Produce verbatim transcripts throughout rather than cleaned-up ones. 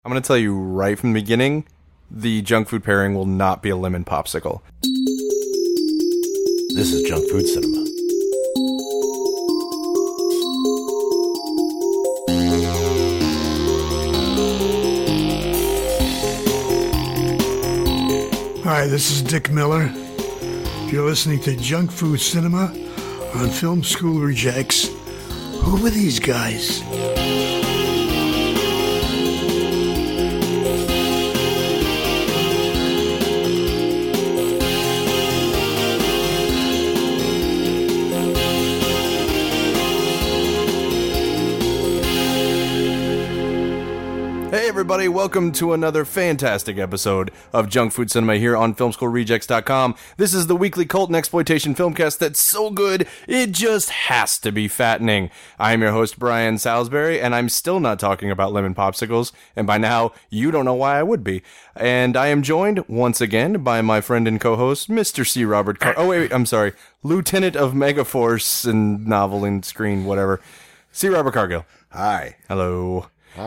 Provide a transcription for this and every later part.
I'm going to tell you right from the beginning, the junk food pairing will not be a lemon popsicle. This is Junk Food Cinema. Hi, this is Dick Miller. You're listening to Junk Food Cinema on Film School Rejects. Who are these guys? Hey everybody, welcome to another fantastic episode of Junk Food Cinema here on film school rejects dot com. This is the weekly cult and exploitation filmcast that's so good, it just has to be fattening. I'm your host, Brian Salisbury, and I'm still not talking about lemon popsicles, and by now, you don't know why I would be. And I am joined, once again, by my friend and co-host, Mister C. Robert Car- Oh, wait, wait, I'm sorry. Lieutenant of Megaforce and novel and screen, whatever. C. Robert Cargill. Hi. Hello.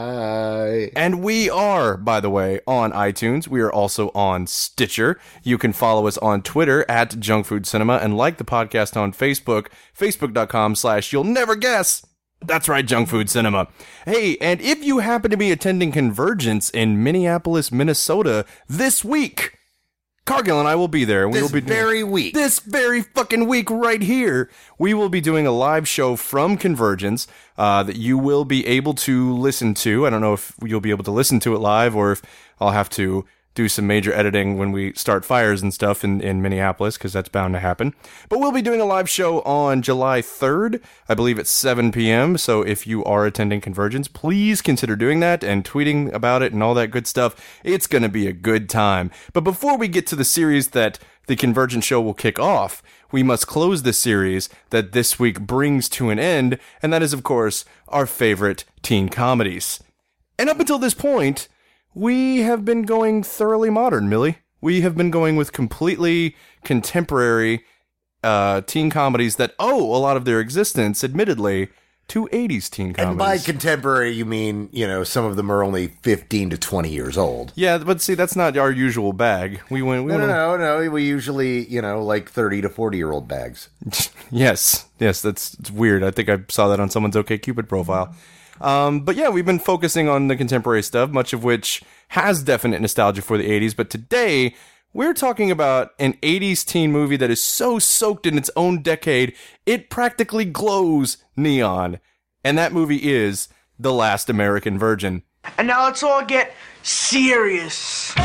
Hi. And we are, by the way, on iTunes. We are also on Stitcher. You can follow us on Twitter at Junk Food Cinema and like the podcast on Facebook, facebook.com slash you'll never guess. That's right, Junk Food Cinema. Hey, and if you happen to be attending Convergence in Minneapolis, Minnesota this week, Cargill and I will be there. We This will be very week. This very fucking week right here. We will be doing a live show from Convergence uh, that you will be able to listen to. I don't know if you'll be able to listen to it live or if I'll have to do some major editing when we start fires and stuff in, in Minneapolis, because that's bound to happen. But we'll be doing a live show on July third, I believe at seven p.m., so if you are attending Convergence, please consider doing that and tweeting about it and all that good stuff. It's going to be a good time. But before we get to the series that the Convergence show will kick off, we must close the series that this week brings to an end, and that is, of course, our favorite teen comedies. And up until this point, we have been going thoroughly modern, Millie. We have been going with completely contemporary uh, teen comedies that owe a lot of their existence, admittedly, to eighties teen comedies. And by contemporary, you mean, you know, some of them are only fifteen to twenty years old. Yeah, but see, that's not our usual bag. We went. We No, went no, no, no. We usually, you know, like thirty to forty-year-old bags. Yes, yes, that's it's weird. I think I saw that on someone's OkCupid profile. Um, but yeah, we've been focusing on the contemporary stuff, much of which has definite nostalgia for the eighties. But today, we're talking about an eighties teen movie that is so soaked in its own decade, it practically glows neon. And that movie is The Last American Virgin. And now let's all get serious.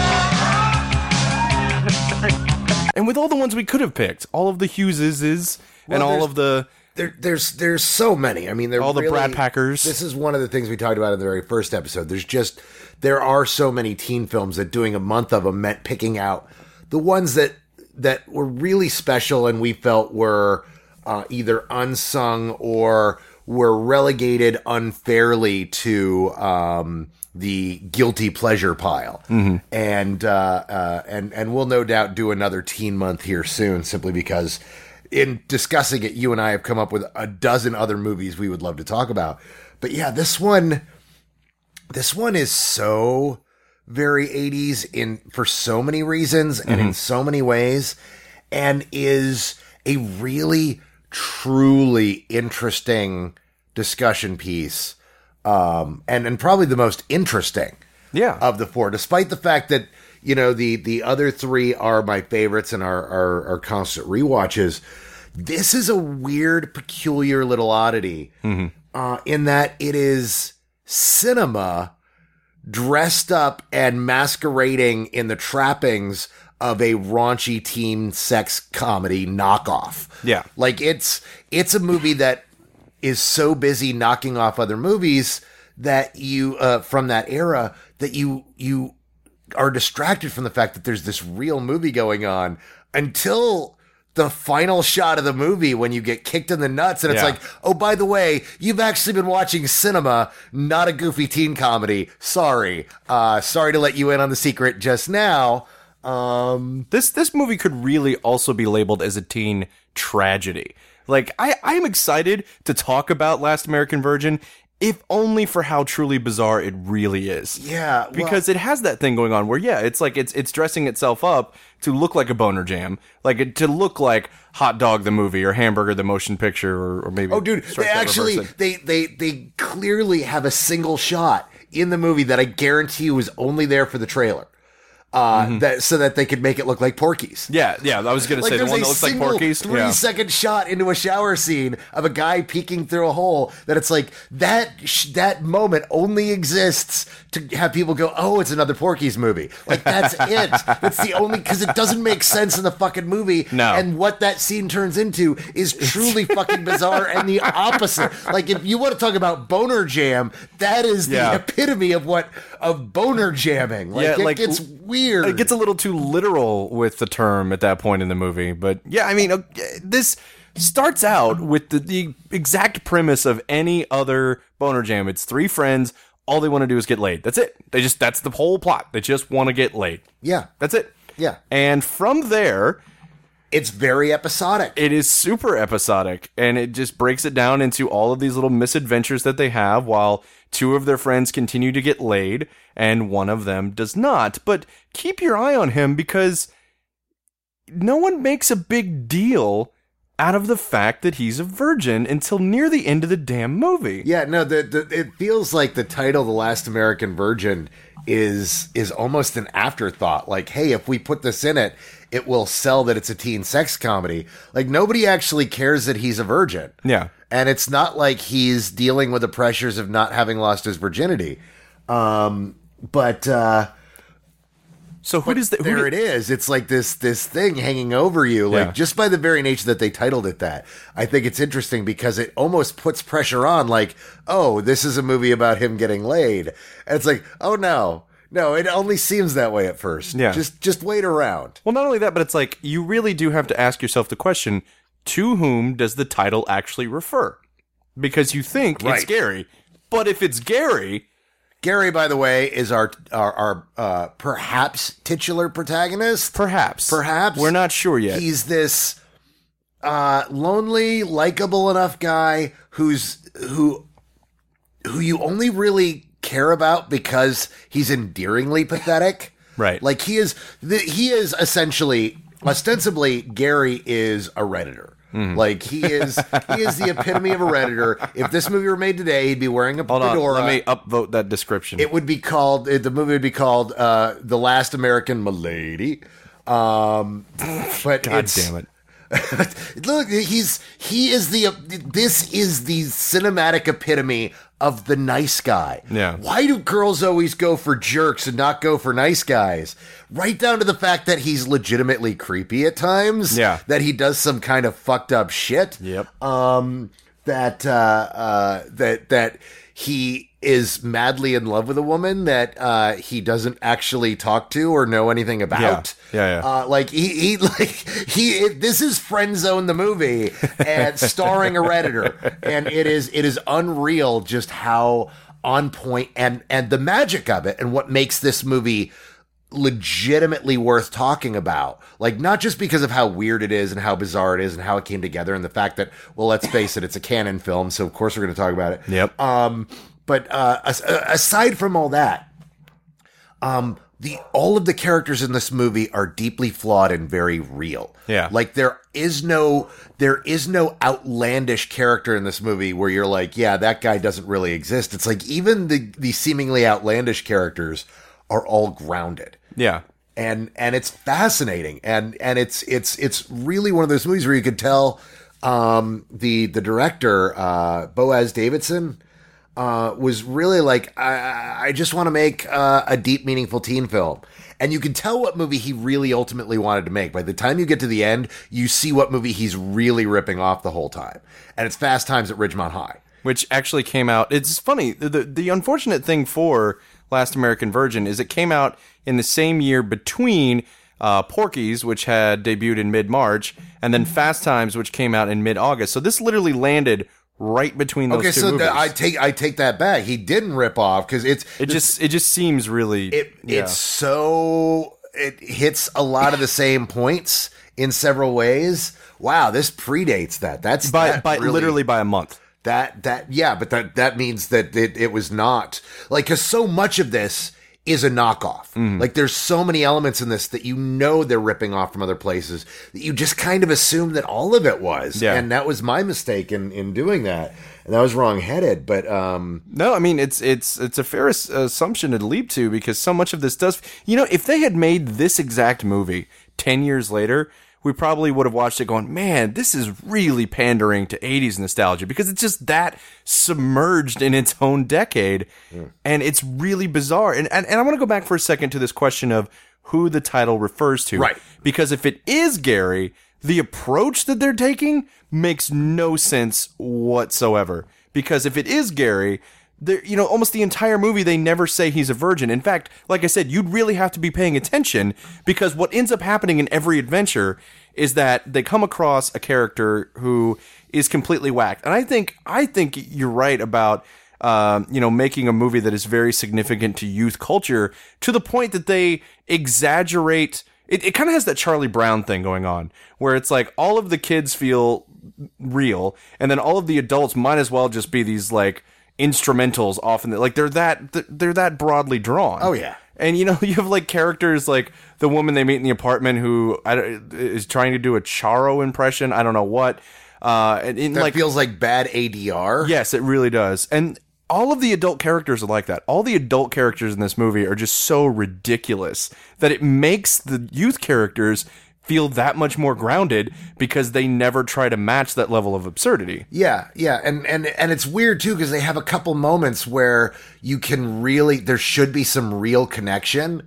And with all the ones we could have picked, all of the Hugheses and Well, all there's- of the... There, there's there's so many. I mean, there All the really, Brad Packers. This is one of the things we talked about in the very first episode. There's just there are so many teen films that doing a month of them meant picking out the ones that that were really special and we felt were uh, either unsung or were relegated unfairly to um, the guilty pleasure pile. Mm-hmm. And uh, uh, and and we'll no doubt do another teen month here soon, simply because, in discussing it, you and I have come up with a dozen other movies we would love to talk about. But yeah, this one, this one is so very eighties in for so many reasons and Mm-hmm. in so many ways, and is a really, truly interesting discussion piece. Um, and, and probably the most interesting Yeah. of the four, despite the fact that, you know, the, the other three are my favorites and are, are, are constant rewatches. This is a weird, peculiar little oddity, mm-hmm. uh, in that it is cinema dressed up and masquerading in the trappings of a raunchy teen sex comedy knockoff. Yeah. Like it's, it's a movie that is so busy knocking off other movies that you, uh, from that era, that you, you are distracted from the fact that there's this real movie going on until the final shot of the movie when you get kicked in the nuts. And it's Yeah. like, oh, by the way, you've actually been watching cinema, not a goofy teen comedy. Sorry. Uh, sorry to let you in on the secret just now. Um, This this movie could really also be labeled as a teen tragedy. Like, I, I'm excited to talk about Last American Virgin if only for how truly bizarre it really is. Yeah, well- because it has that thing going on where, yeah, it's like it's it's dressing itself up to look like a boner jam, like it, to look like Hot Dog the movie or Hamburger the motion picture, or, or maybe. Oh, dude, Strike they That actually Reverse It. they they they clearly have a single shot in the movie that I guarantee you was only there for the trailer. Uh, Mm-hmm. that so that they could make it look like Porky's. Yeah, yeah, I was gonna Like say the there's one a that looks like single Porky's. three Yeah. second shot into a shower scene of a guy peeking through a hole. That it's like that sh- that moment only exists to have people go, oh, it's another Porky's movie. Like that's it. That's the only because it doesn't make sense in the fucking movie. No. And what that scene turns into is truly fucking bizarre and the opposite. Like if you want to talk about boner jam, that is the Yeah. epitome of what of boner jamming. Like Yeah, it like, gets weird. It gets a little too literal with the term at that point in the movie. But yeah, I mean, okay, this starts out with the, the exact premise of any other boner jam. It's three friends. All they want to do is get laid. That's it. They just, that's the whole plot. They just want to get laid. Yeah. That's it. Yeah. And from there, It's very episodic. it is super episodic, and it just breaks it down into all of these little misadventures that they have while two of their friends continue to get laid and one of them does not. But keep your eye on him because no one makes a big deal out of the fact that he's a virgin until near the end of the damn movie. Yeah, no, the, the it feels like the title "The Last American Virgin" is is almost an afterthought. Like, hey, if we put this in it, it will sell that it's a teen sex comedy. Like nobody actually cares that he's a virgin. Yeah. And it's not like he's dealing with the pressures of not having lost his virginity. Um, but uh, So who does the, who there did- it is. It's like this this thing hanging over you, like Yeah. just by the very nature that they titled it that. I think it's interesting because it almost puts pressure on, like, oh, this is a movie about him getting laid. And it's like, oh no, no, it only seems that way at first. Yeah. just just wait around. Well, not only that, but it's like you really do have to ask yourself the question, to whom does the title actually refer? Because you think it's Right. Gary, but if it's Gary, Gary, by the way, is our our, our uh, perhaps titular protagonist. perhaps, Perhaps we're not sure yet. He's this uh, lonely, likable enough guy who's who who you only really care about because he's endearingly pathetic. Right. Like he is. The, he is essentially, ostensibly, Gary is a Redditor. Mm-hmm. Like he is. He is the epitome of a Redditor. If this movie were made today, he'd be wearing a Hold on, fedora. let me upvote that description. It would be called, the movie would be called uh, The Last American Milady. Um, but God it's, damn it. Look, he's, he is the, this is the cinematic epitome of the nice guy. Yeah. Why do girls always go for jerks and not go for nice guys? Right down to the fact that he's legitimately creepy at times. Yeah. That he does some kind of fucked up shit. Yep. Um, that, uh, uh, that, that he is madly in love with a woman that, uh, he doesn't actually talk to or know anything about. Yeah, yeah, yeah. Uh, like he, he, like he, it, this is Friend Zone the movie and starring a Redditor. And it is, it is unreal just how on point and, and the magic of it and what makes this movie legitimately worth talking about. Like, not just because of how weird it is and how bizarre it is and how it came together and the fact that, well, let's face it, it's a canon film, so of course we're going to talk about it. Yep. Um, but uh, as, aside from all that, um, the all of the characters in this movie are deeply flawed and very real. Yeah. Like there is no there is no outlandish character in this movie where you're like, yeah, that guy doesn't really exist. It's like even the the seemingly outlandish characters are all grounded. Yeah. And and it's fascinating. And and it's it's it's really one of those movies where you could tell um the the director, uh Boaz Davidson, uh was really like, I I just want to make uh, a deep, meaningful teen film. And you can tell what movie he really ultimately wanted to make. By the time you get to the end, you see what movie he's really ripping off the whole time. And it's Fast Times at Ridgemont High. Which actually came out. It's funny. The, the the unfortunate thing for Last American Virgin is it came out in the same year between uh, Porky's, which had debuted in mid-March, and then Fast Times, which came out in mid-August. So this literally landed right between those Okay, two so movies. th- I take I take that back. He didn't rip off because it's it just it just seems really it yeah. it's so it hits a lot of the same points in several ways. Wow, this predates that. That's by that by really- literally by a month. That that yeah, but that that means that it, it was not like because so much of this is a knockoff. Mm. Like there's so many elements in this that you know they're ripping off from other places that you just kind of assume that all of it was. Yeah. And that was my mistake in in doing that. And I was wrong-headed, but um no, I mean it's it's it's a fair ass- assumption to leap to because so much of this does. You know, if they had made this exact movie ten years later, we probably would have watched it going, man, this is really pandering to eighties nostalgia because it's just that submerged in its own decade. Mm. And it's really bizarre. And, and, and I want to go back for a second to this question of who the title refers to. Right. Because if it is Gary, the approach that they're taking makes no sense whatsoever. Because if it is Gary, there, you know, almost the entire movie, they never say he's a virgin. In fact, like I said, you'd really have to be paying attention because what ends up happening in every adventure is that they come across a character who is completely whacked. And I think, I think you're right about, um, you know, making a movie that is very significant to youth culture to the point that they exaggerate. It, it kind of has that Charlie Brown thing going on where it's like all of the kids feel real and then all of the adults might as well just be these like instrumentals often like they're that they're that broadly drawn. Oh yeah. And you know you have like characters like the woman they meet in the apartment who I don't, is trying to do a Charo impression. I don't know what. Uh, and, and that like feels like bad A D R. Yes, it really does. And all of the adult characters are like that. All the adult characters in this movie are just so ridiculous that it makes the youth characters feel that much more grounded because they never try to match that level of absurdity. Yeah, yeah, and and and it's weird too because they have a couple moments where you can really there should be some real connection.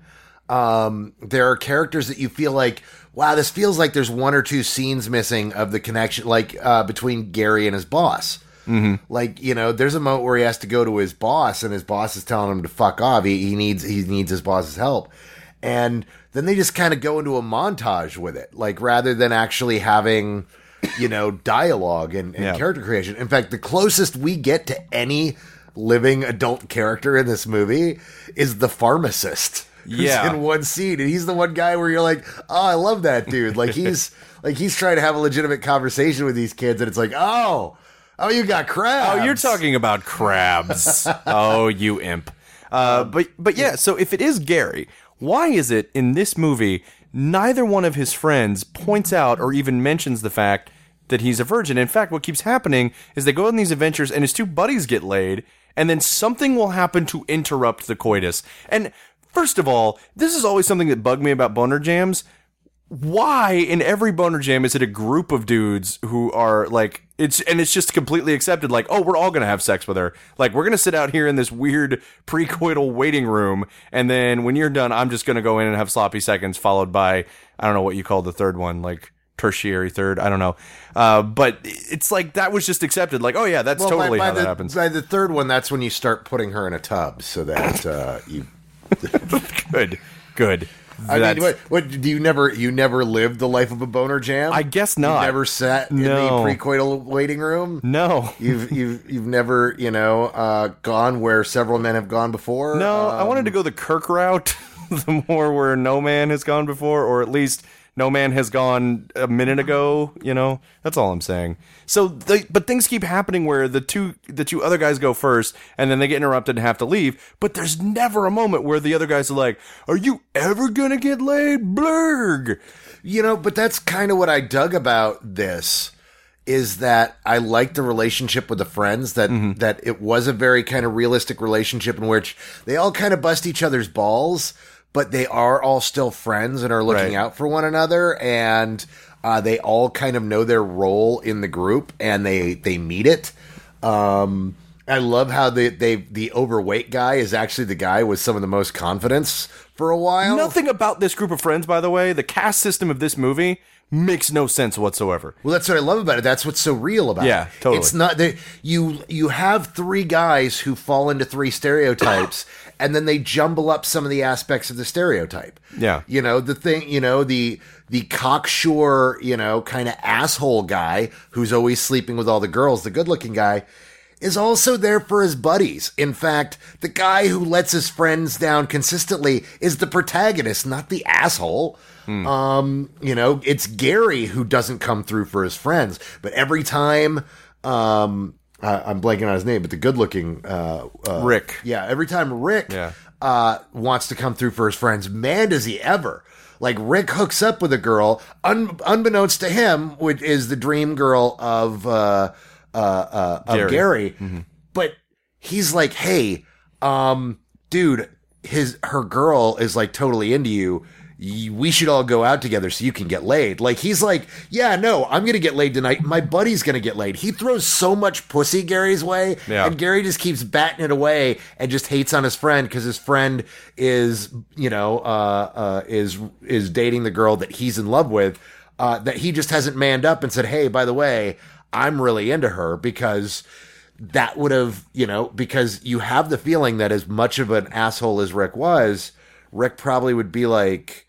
Um, there are characters that you feel like, wow, this feels like there's one or two scenes missing of the connection, like uh, between Gary and his boss. Mm-hmm. Like, you know, there's a moment where he has to go to his boss, and his boss is telling him to fuck off. He, he needs he needs his boss's help, and then they just kind of go into a montage with it, like rather than actually having, you know, dialogue and, and yeah. character creation. In fact, the closest we get to any living adult character in this movie is the pharmacist. Who's yeah. in one scene, and he's the one guy where you're like, oh, I love that dude. Like he's like he's trying to have a legitimate conversation with these kids, and it's like, oh, oh, you got crabs. Oh, you're talking about crabs. Oh, you imp. Uh, but but yeah, so if it is Gary, why is it in this movie neither one of his friends points out or even mentions the fact that he's a virgin? In fact, what keeps happening is they go on these adventures and his two buddies get laid, and then something will happen to interrupt the coitus. And first of all, this is always something that bugged me about boner jams. Why in every boner jam is it a group of dudes who are like it's and it's just completely accepted like, oh, we're all gonna have sex with her, like we're gonna sit out here in this weird precoital waiting room, and then when you're done I'm just gonna go in and have sloppy seconds followed by I don't know what you call the third one, like tertiary third, I don't know, uh, but it's like that was just accepted, like, oh yeah, that's well, totally by, by how the, that happens. By the third one, that's when you start putting her in a tub so that uh, you good good I That's, mean, what, what do you never you never lived the life of a boner jam? I guess not. You never sat in no. the precoital waiting room? No. You've you've you've never, you know, uh, gone where several men have gone before? No, um, I wanted to go the Kirk route, the more where no man has gone before, or at least no man has gone a minute ago, you know? That's all I'm saying. So, the, but things keep happening where the two the two other guys go first, and then they get interrupted and have to leave, but there's never a moment where the other guys are like, are you ever gonna get laid? Blurg! You know, but that's kind of what I dug about this, is that I like the relationship with the friends, that, mm-hmm. that it was a very kind of realistic relationship in which they all kind of bust each other's balls, but they are all still friends and are looking right. out for one another, and uh, they all kind of know their role in the group, and they, they meet it. Um, I love how they, they the overweight guy is actually the guy with some of the most confidence for a while. Nothing about this group of friends, by the way, the caste system of this movie makes no sense whatsoever. Well, that's what I love about it. That's what's so real about yeah, it. Yeah, totally. It's not that you you have three guys who fall into three stereotypes, and then they jumble up some of the aspects of the stereotype. Yeah. You know, the thing, you know, the the cocksure, you know, kind of asshole guy who's always sleeping with all the girls, the good-looking guy, is also there for his buddies. In fact, the guy who lets his friends down consistently is the protagonist, not the asshole. Hmm. Um, you know, it's Gary who doesn't come through for his friends. But every time um, uh, I'm blanking on his name, but the good-looking uh, uh, Rick. Yeah, every time Rick Yeah. uh, wants to come through for his friends, man, does he ever. Like, Rick hooks up with a girl, un- unbeknownst to him, which is the dream girl of, uh, uh, uh, of Gary. Gary. Mm-hmm. But he's like, hey, um, dude, his her girl is, like, totally into you. We should all go out together so you can get laid. Like, he's like, yeah, no, I'm going to get laid tonight. My buddy's going to get laid. He throws so much pussy Gary's way, Yeah. and Gary just keeps batting it away and just hates on his friend because his friend is, you know, uh, uh, is, is dating the girl that he's in love with, uh, that he just hasn't manned up and said, hey, by the way, I'm really into her, because that would have, you know, because you have the feeling that as much of an asshole as Rick was, Rick probably would be like,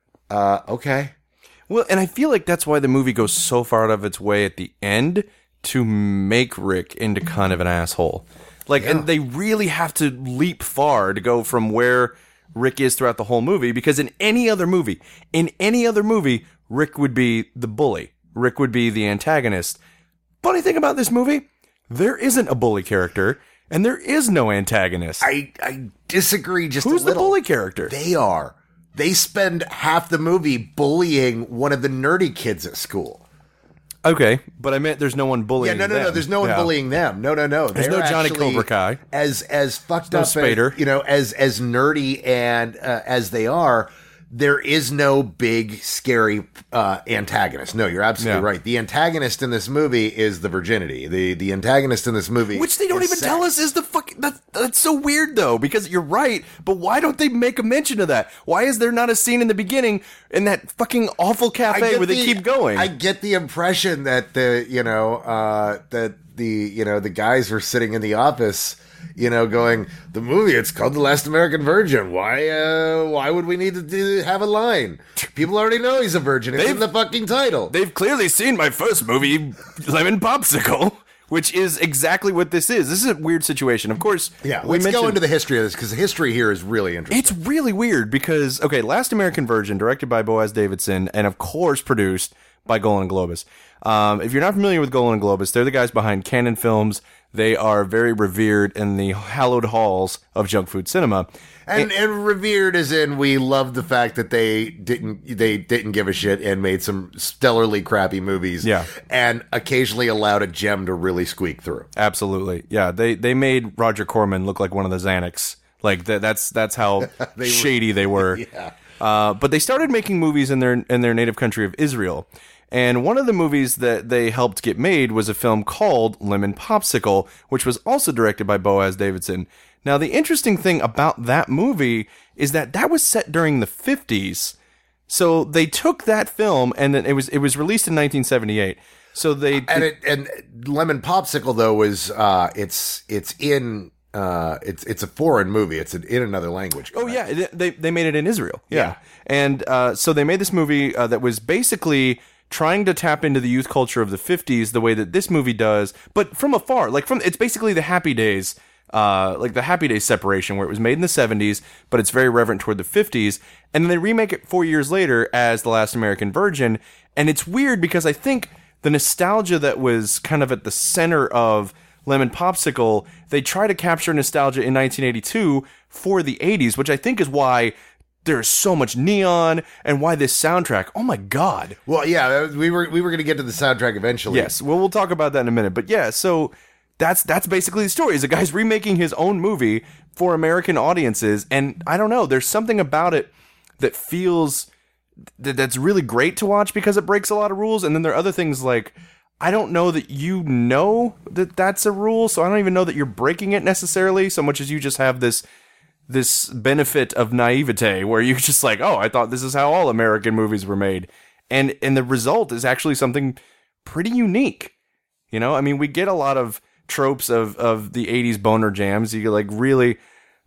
Uh, okay. Well, and I feel like that's why the movie goes so far out of its way at the end to make Rick into kind of an asshole. Like, Yeah. and they really have to leap far to go from where Rick is throughout the whole movie, because in any other movie, in any other movie, Rick would be the bully. Rick would be the antagonist. Funny thing about this movie, there isn't a bully character, and there is no antagonist. I, I disagree just Who's a the little. bully character? They are. They spend half the movie bullying one of the nerdy kids at school. Okay, but I meant there's no one Yeah, bullying no, no, no. them. There's no one Yeah. bullying them. No, no, no. There's They're no Johnny actually Cobra Kai. As as fucked no up, Spader. as, you know, as as nerdy and uh, as they are, there is no big scary uh, antagonist. No, you're absolutely Yeah. right. The antagonist in this movie is the virginity. The the antagonist in this movie, Which they don't is even sex. tell us is the fuck. That's, that's so weird, though, because you're right, but why don't they make a mention of that? Why is there not a scene in the beginning in that fucking awful I cafe get where they the- keep going? I get the impression that the you know uh, that the you know the guys were sitting in the office, you know, going, the movie, it's called The Last American Virgin. Why uh, why would we need to do, have a line? People already know he's a virgin. It's in They've- the fucking title. They've clearly seen my first movie, Lemon Popsicle, which is exactly what this is. This is a weird situation. Of course, yeah, we let's go mentioned- into the history of this, because the history here is really interesting. It's really weird because, okay, Last American Virgin, directed by Boaz Davidson, and of course produced by Golan and Globus. Um, if you're not familiar with Golan and Globus, they're the guys behind Canon Films. They are very revered in the hallowed halls of junk food cinema. And, and revered as in, we love the fact that they didn't they didn't give a shit and made some stellarly crappy movies. Yeah. And occasionally allowed a gem to really squeak through. Absolutely, yeah. They they made Roger Corman look like one of the Xanax. Like th- that's that's how They were- shady they were. Yeah. Uh, but they started making movies in their in their native country of Israel. And one of the movies that they helped get made was a film called Lemon Popsicle, which was also directed by Boaz Davidson. Now, the interesting thing about that movie is that that was set during the fifties. So they took that film, and then it was it was released in nineteen seventy-eight. So they And it, and Lemon Popsicle though was uh it's it's in uh it's it's a foreign movie. It's in another language. Oh yeah, they- they they made it in Israel. Yeah, Yeah. and uh, so they made this movie uh, that was basically trying to tap into the youth culture of the fifties the way that this movie does, but from afar. Like from it's basically the Happy Days, uh, like the Happy Days separation, where it was made in the seventies, but it's very reverent toward the fifties, and then they remake it four years later as The Last American Virgin, and it's weird because I think the nostalgia that was kind of at the center of Lemon Popsicle, they try to capture nostalgia in nineteen eighty-two for the eighties, which I think is why there's so much neon and why this soundtrack. Oh my God. Well, yeah, we were we were going to get to the soundtrack eventually. Yes. Well, we'll talk about that in a minute. But yeah, so that's that's basically the story. Is a guy's remaking his own movie for American audiences, and I don't know. There's something about it that feels that that's really great to watch because it breaks a lot of rules. And then there are other things like, I don't know that you know that that's a rule, so I don't even know that you're breaking it necessarily, so much as you just have this this benefit of naivete where you're just like, oh, I thought this is how all American movies were made. And and the result is actually something pretty unique. You know, I mean, we get a lot of tropes of, of the eighties boner jams. You get like really,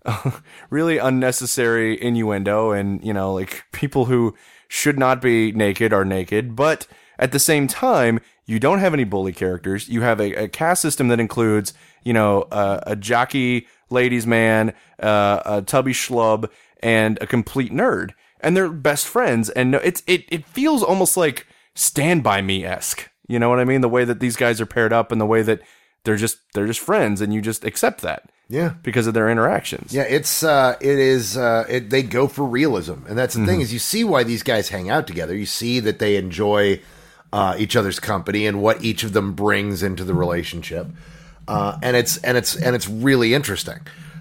really unnecessary innuendo and, you know, like people who should not be naked are naked. But at the same time, you don't have any bully characters. You have a, a caste system that includes, you know, uh, a jockey ladies man, uh, a tubby schlub, and a complete nerd. And they're best friends. And no, it's it it feels almost like Stand By Me-esque. You know what I mean? The way that these guys are paired up and the way that they're just they're just friends, and you just accept that. Yeah. Because of their interactions. Yeah, it's uh it is uh it, they go for realism. And that's the Mm-hmm. thing is you see why these guys hang out together. You see that they enjoy uh each other's company and what each of them brings into the relationship. Uh and it's and it's and it's really interesting.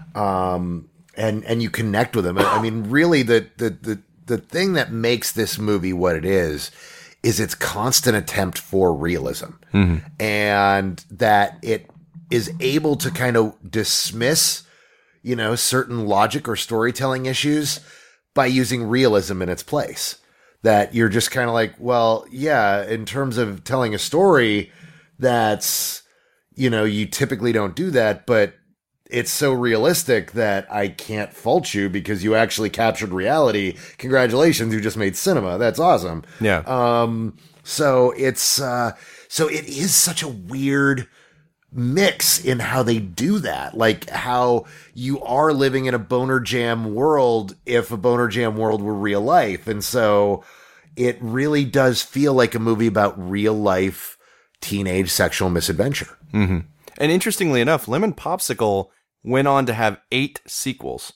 Um and and you connect with them. I mean, really the the the the thing that makes this movie what it is is its constant attempt for realism. Mm-hmm. And that it is able to kind of dismiss, you know, certain logic or storytelling issues by using realism in its place. That you're just kind of like, well, yeah, in terms of telling a story, that's, you know, you typically don't do that, but it's so realistic that I can't fault you because you actually captured reality. Congratulations, you just made cinema. That's awesome. Yeah. Um, so it's, uh, so it is such a weird mix in how they do that, like how you are living in a Boner Jam world if a Boner Jam world were real life. And so it really does feel like a movie about real life teenage sexual misadventure. Mm-hmm. And interestingly enough, Lemon Popsicle went on to have eight sequels.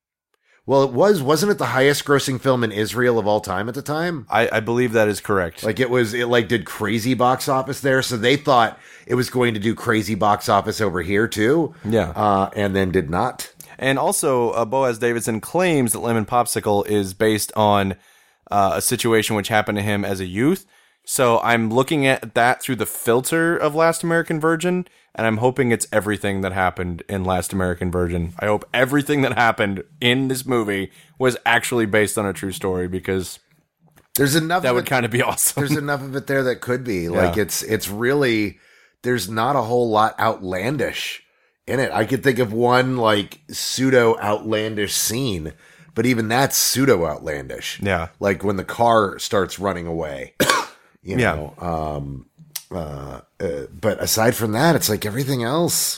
Well, it was, wasn't it the highest grossing film in Israel of all time at the time? I, I believe that is correct. Like it was, it like did crazy box office there. So they thought it was going to do crazy box office over here too. Yeah. Uh, and then did not. And also, uh, Boaz Davidson claims that Lemon Popsicle is based on uh, a situation which happened to him as a youth. So I'm looking at that through the filter of Last American Virgin, and I'm hoping it's everything that happened in Last American Virgin. I hope everything that happened in this movie was actually based on a true story, because there's enough that of would it, kind of be awesome. There's enough of it there that could be. Like Yeah. it's it's really, there's not a whole lot outlandish in it. I could think of one like pseudo outlandish scene, but even that's pseudo outlandish. Yeah. Like when the car starts running away. You Yeah. know, um, uh, uh, but aside from that, it's like everything else.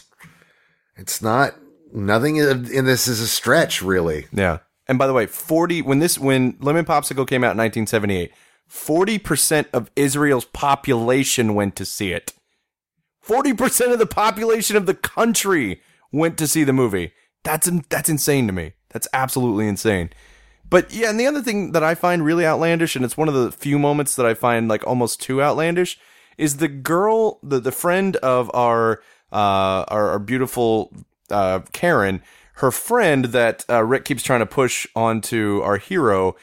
It's not, nothing in in this is a stretch, really. Yeah. And by the way, forty when this when Lemon Popsicle came out in nineteen seventy-eight, forty percent of Israel's population went to see it. forty percent of the population of the country went to see the movie. That's that's insane to me. That's absolutely insane. But yeah, and the other thing that I find really outlandish, and it's one of the few moments that I find like almost too outlandish, is the girl, the, the friend of our uh our, our beautiful uh Karen, her friend that uh, Rick keeps trying to push onto our hero.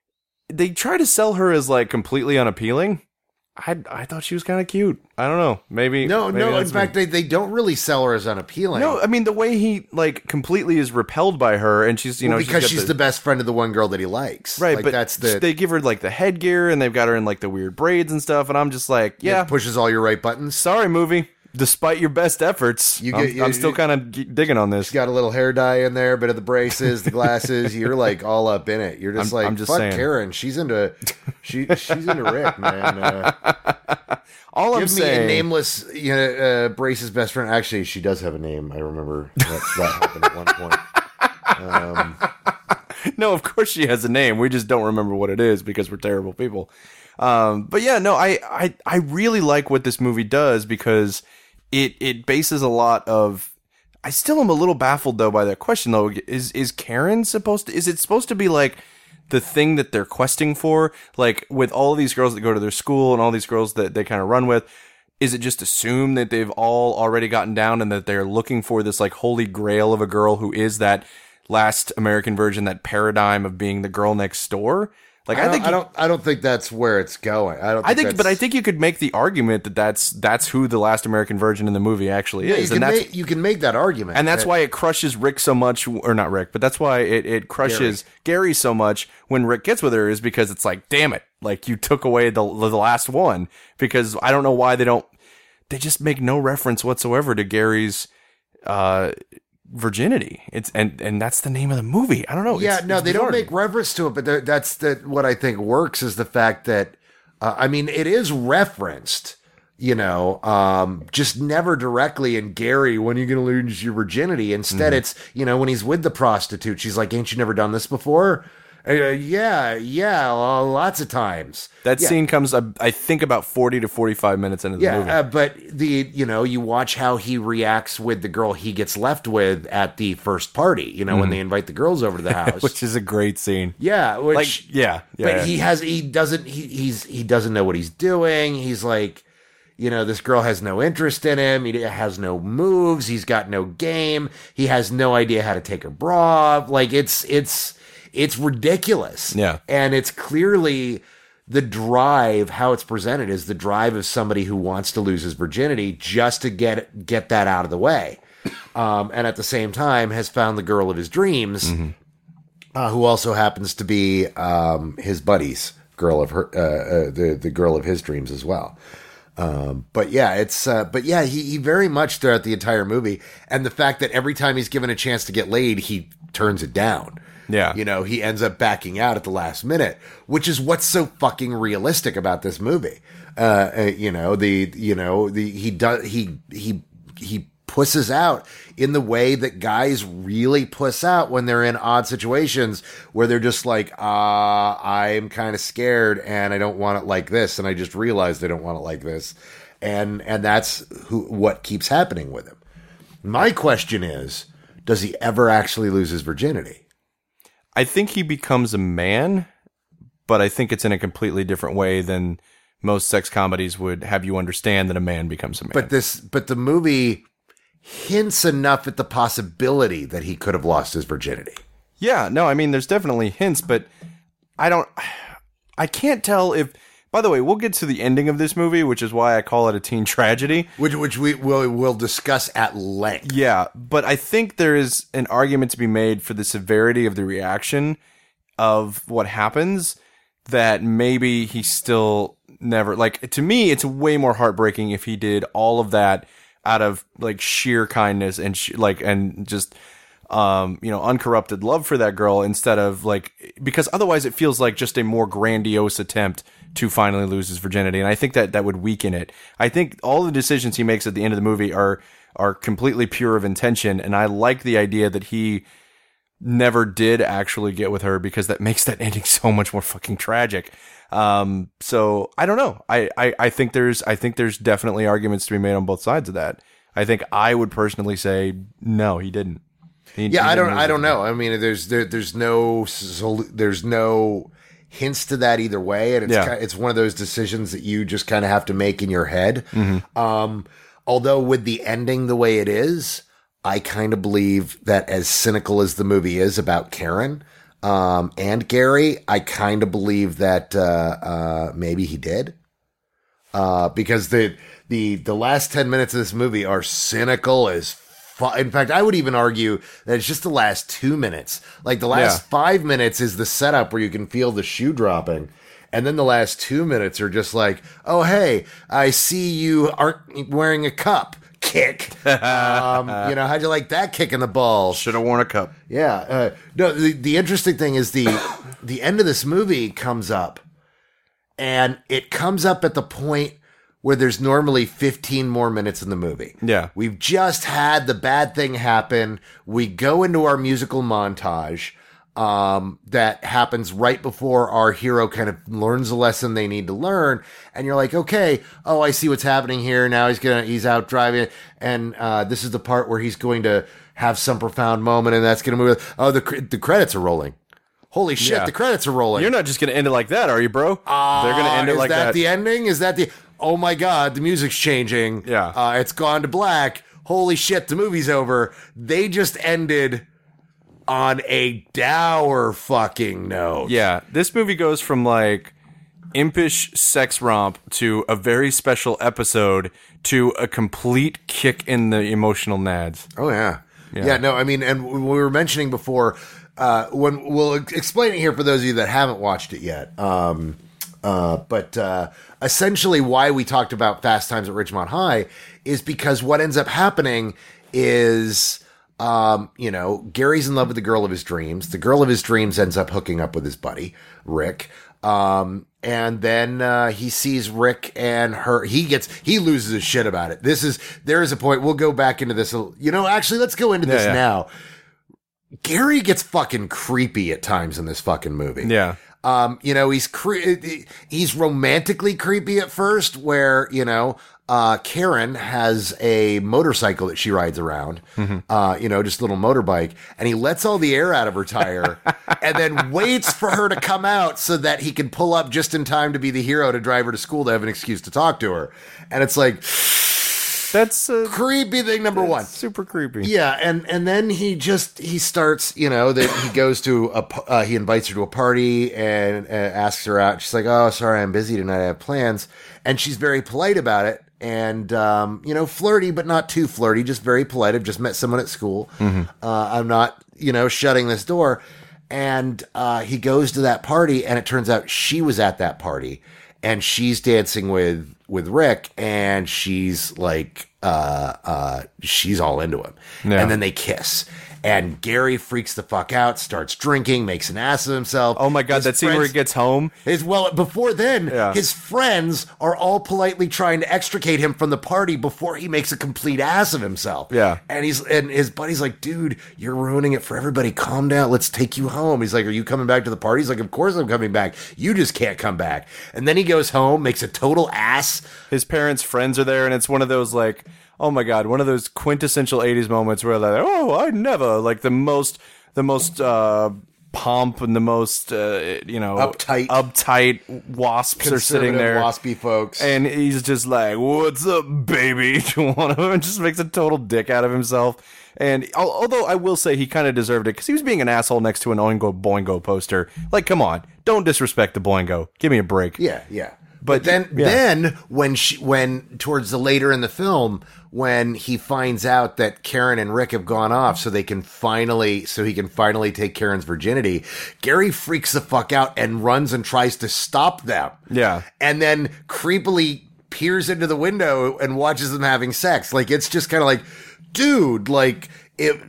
They try to sell her as like completely unappealing. I I thought she was kind of cute. I don't know. Maybe No, maybe no. In that's me. fact, they, they don't really sell her as unappealing. No, I mean the way he like completely is repelled by her, and she's you Well, know because got she's the, best friend of the one girl that he likes. right, Like, but that's the they give her like the headgear, and they've got her in like the weird braids and stuff, and I'm just like, yeah, it pushes all your right buttons. sorry, movie. Despite your best efforts, You I'm, get- you- I'm still you- kind of g- digging on this. She's got a little hair dye in there, bit of the braces, the glasses. You're like all up in it. You're just I'm- like, I'm just fuck saying. Karen. She's into she she's into Rick, man. Uh, All I'm give me saying, a nameless, you know, uh, Brace's best friend. Actually, she does have a name. I remember that, that happened at one point. Um, no, of course she has a name. We just don't remember what it is because we're terrible people. Um, but yeah, no, I, I, I really like what this movie does because it, it bases a lot of. I still am a little baffled though by that question though. Is is Karen supposed to? Is it supposed to be like the thing that they're questing for? Like with all these girls that go to their school and all these girls that they kind of run with. Is it just assumed that they've all already gotten down and that they're looking for this like holy grail of a girl who is that Last American Virgin, that paradigm of being the girl next door? Like I, I, don't, think I don't. I don't think that's where it's going. I don't. Think I think, that's, but I think you could make the argument that that's that's who the Last American Virgin in the movie actually yeah, is, you and can that's make, you can make that argument, and that's that- why it crushes Rick so much, or not Rick, but that's why it it crushes Gary. Gary so much when Rick gets with her is because it's like, damn it, like you took away the the last one. Because I don't know why they don't. They just make no reference whatsoever to Gary's uh, virginity. It's and and that's the name of the movie. I don't know. Yeah, It's- no, it's they don't bizarre to make me. reference to it, but they're- that's the what I think works is the fact that uh, I mean it is referenced, you know, um, just never directly. And Gary, when are you going to lose your virginity? Instead, Mm-hmm. it's you know when he's with the prostitute, she's like, "Ain't you never done this before?" Uh, yeah, yeah, uh, lots of times. That yeah. scene comes, uh, I think, about forty to forty-five minutes into the yeah, movie. Uh, but the you know you watch how he reacts with the girl he gets left with at the first party. You know mm. when they invite the girls over to the house, which is a great scene. Yeah, which like, yeah, yeah. But yeah. he has he doesn't he, he's he doesn't know what he's doing. He's like, you know, this girl has no interest in him. He has no moves. He's got no game. He has no idea how to take her bra. Like it's it's. It's ridiculous. Yeah. And it's clearly the drive, how it's presented is the drive of somebody who wants to lose his virginity just to get get that out of the way. Um, and at the same time has found the girl of his dreams, mm-hmm. uh, who also happens to be um, his buddy's girl of her, uh, uh, the, the girl of his dreams as well. Um, but yeah, it's, uh, but yeah, he, he very much throughout the entire movie. And the fact that every time he's given a chance to get laid, he turns it down. Yeah. You know, he ends up backing out at the last minute, which is what's so fucking realistic about this movie. Uh, uh you know, the, you know, the, he does, he, he, he pusses out in the way that guys really puss out when they're in odd situations where they're just like, uh, I'm kind of scared and I don't want it like this. And I just realized I don't want it like this. And, and that's who, what keeps happening with him. My question is, does he ever actually lose his virginity? I think he becomes a man, but I think it's in a completely different way than most sex comedies would have you understand that a man becomes a man. But this, but the movie hints enough at the possibility that he could have lost his virginity. Yeah, no, I mean, there's definitely hints, but I don't, I can't tell if, by the way, we'll get to the ending of this movie, which is why I call it a teen tragedy. Which which we will will discuss at length. Yeah, but I think there is an argument to be made for the severity of the reaction of what happens that maybe he still never, like, to me, it's way more heartbreaking if he did all of that out of, like, sheer kindness and, sh- like, and just... Um, you know, uncorrupted love for that girl instead of like, because otherwise it feels like just a more grandiose attempt to finally lose his virginity. And I think that that would weaken it. I think all the decisions he makes at the end of the movie are, are completely pure of intention. And I like the idea that he never did actually get with her because that makes that ending so much more fucking tragic. Um, so I don't know. I, I, I think there's, I think there's definitely arguments to be made on both sides of that. I think I would personally say, no, he didn't. He, yeah, he I don't. didn't I don't know. I mean, there's there, there's no there's no hints to that either way, and it's Yeah. kind of, it's one of those decisions that you just kind of have to make in your head. Mm-hmm. Um, although with the ending the way it is, I kind of believe that as cynical as the movie is about Karen um, and Gary, I kind of believe that uh, uh, maybe he did, uh, because the the the last ten minutes of this movie are cynical as. In fact, I would even argue that it's just the last two minutes. Like the last Yeah. five minutes is the setup where you can feel the shoe dropping. And then the last two minutes are just like, oh, hey, I see you aren't wearing a cup. Kick. um, you know, how'd you like that kick in the balls? Should have worn a cup. Yeah. Uh, no, the, the interesting thing is the the end of this movie comes up. And it comes up at the point where there's normally fifteen more minutes in the movie. Yeah. We've just had the bad thing happen. We go into our musical montage um, that happens right before our hero kind of learns a lesson they need to learn. And you're like, okay, oh, I see what's happening here. Now he's gonna he's out driving. And uh, this is the part where he's going to have some profound moment. And that's going to move. Oh, the, cr- the credits are rolling. Holy shit, Yeah. the credits are rolling. You're not just going to end it like that, are you, bro? Uh, They're going to end it is like that. that. the ending? Is that the... Oh my God, the music's changing. Yeah. Uh, it's gone to black. Holy shit, the movie's over. They just ended on a dour fucking note. Yeah, this movie goes from like impish sex romp to a very special episode to a complete kick in the emotional nads. Oh, yeah. Yeah. Yeah, no, I mean, and we were mentioning before, uh, when we'll explain it here for those of you that haven't watched it yet. Um, uh, but uh, essentially why we talked about Fast Times at Ridgemont High is because what ends up happening is, um, you know, Gary's in love with the girl of his dreams. The girl of his dreams ends up hooking up with his buddy, Rick. Um, and then, uh, he sees Rick and her, he gets, he loses his shit about it. This is, there is a point, we'll go back into this, you know, actually, let's go into this yeah, yeah. now. Gary gets fucking creepy at times in this fucking movie. Yeah. Um, you know, he's cre- he's romantically creepy at first, where, you know, uh, Karen has a motorcycle that she rides around, mm-hmm. uh, you know, just a little motorbike, and he lets all the air out of her tire and then waits for her to come out so that he can pull up just in time to be the hero to drive her to school to have an excuse to talk to her. And it's like, that's a creepy thing number one. Super creepy. Yeah, and and then he just he starts, you know, that he goes to a uh, he invites her to a party and uh, asks her out. She's like, "Oh, sorry, I'm busy tonight. I have plans." And she's very polite about it, and um, you know, flirty but not too flirty, just very polite. I've just met someone at school. Mm-hmm. Uh, I'm not, you know, shutting this door. And uh, he goes to that party, and it turns out she was at that party, and she's dancing with with Rick, and she's like, uh, uh, she's all into him. Yeah. And then they kiss. And Gary freaks the fuck out, starts drinking, makes an ass of himself. Oh my God, his that scene where he gets home? Is, well, before then, yeah. his friends are all politely trying to extricate him from the party before he makes a complete ass of himself. Yeah. And he's and his buddy's like, dude, you're ruining it for everybody. Calm down. Let's take you home. He's like, are you coming back to the party? He's like, of course I'm coming back. You just can't come back. And then he goes home, makes a total ass. His parents' friends are there, and it's one of those, like, oh my God, one of those quintessential eighties moments where they're like, oh, I never, like the most, the most, uh, pomp and the most, uh, you know, uptight, uptight wasps are sitting there. Waspy folks. And he's just like, what's up, baby? To one of them, and just makes a total dick out of himself. And although I will say he kind of deserved it because he was being an asshole next to an Oingo Boingo poster. Like, come on, don't disrespect the Boingo. Give me a break. Yeah, yeah. But, but then, yeah. then when she, when towards the later in the film, when he finds out that Karen and Rick have gone off, so they can finally, so he can finally take Karen's virginity, Gary freaks the fuck out and runs and tries to stop them. Yeah, and then creepily peers into the window and watches them having sex. Like, it's just kind of like, dude, like it,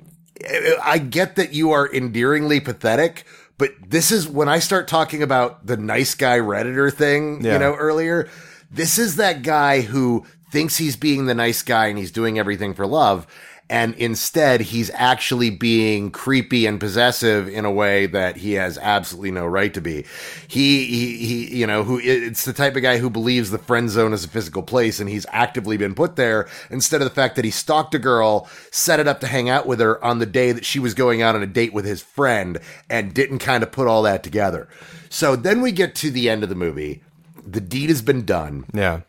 it. I get that you are endearingly pathetic. But this is when I start talking about the nice guy Redditor thing, yeah. you know, earlier. This is that guy who thinks he's being the nice guy and he's doing everything for love. And instead, he's actually being creepy and possessive in a way that he has absolutely no right to be. He, he, he, you know, who it's the type of guy who believes the friend zone is a physical place, and he's actively been put there instead of the fact that he stalked a girl, set it up to hang out with her on the day that she was going out on a date with his friend, and didn't kind of put all that together. So then we get to the end of the movie. The deed has been done. Yeah.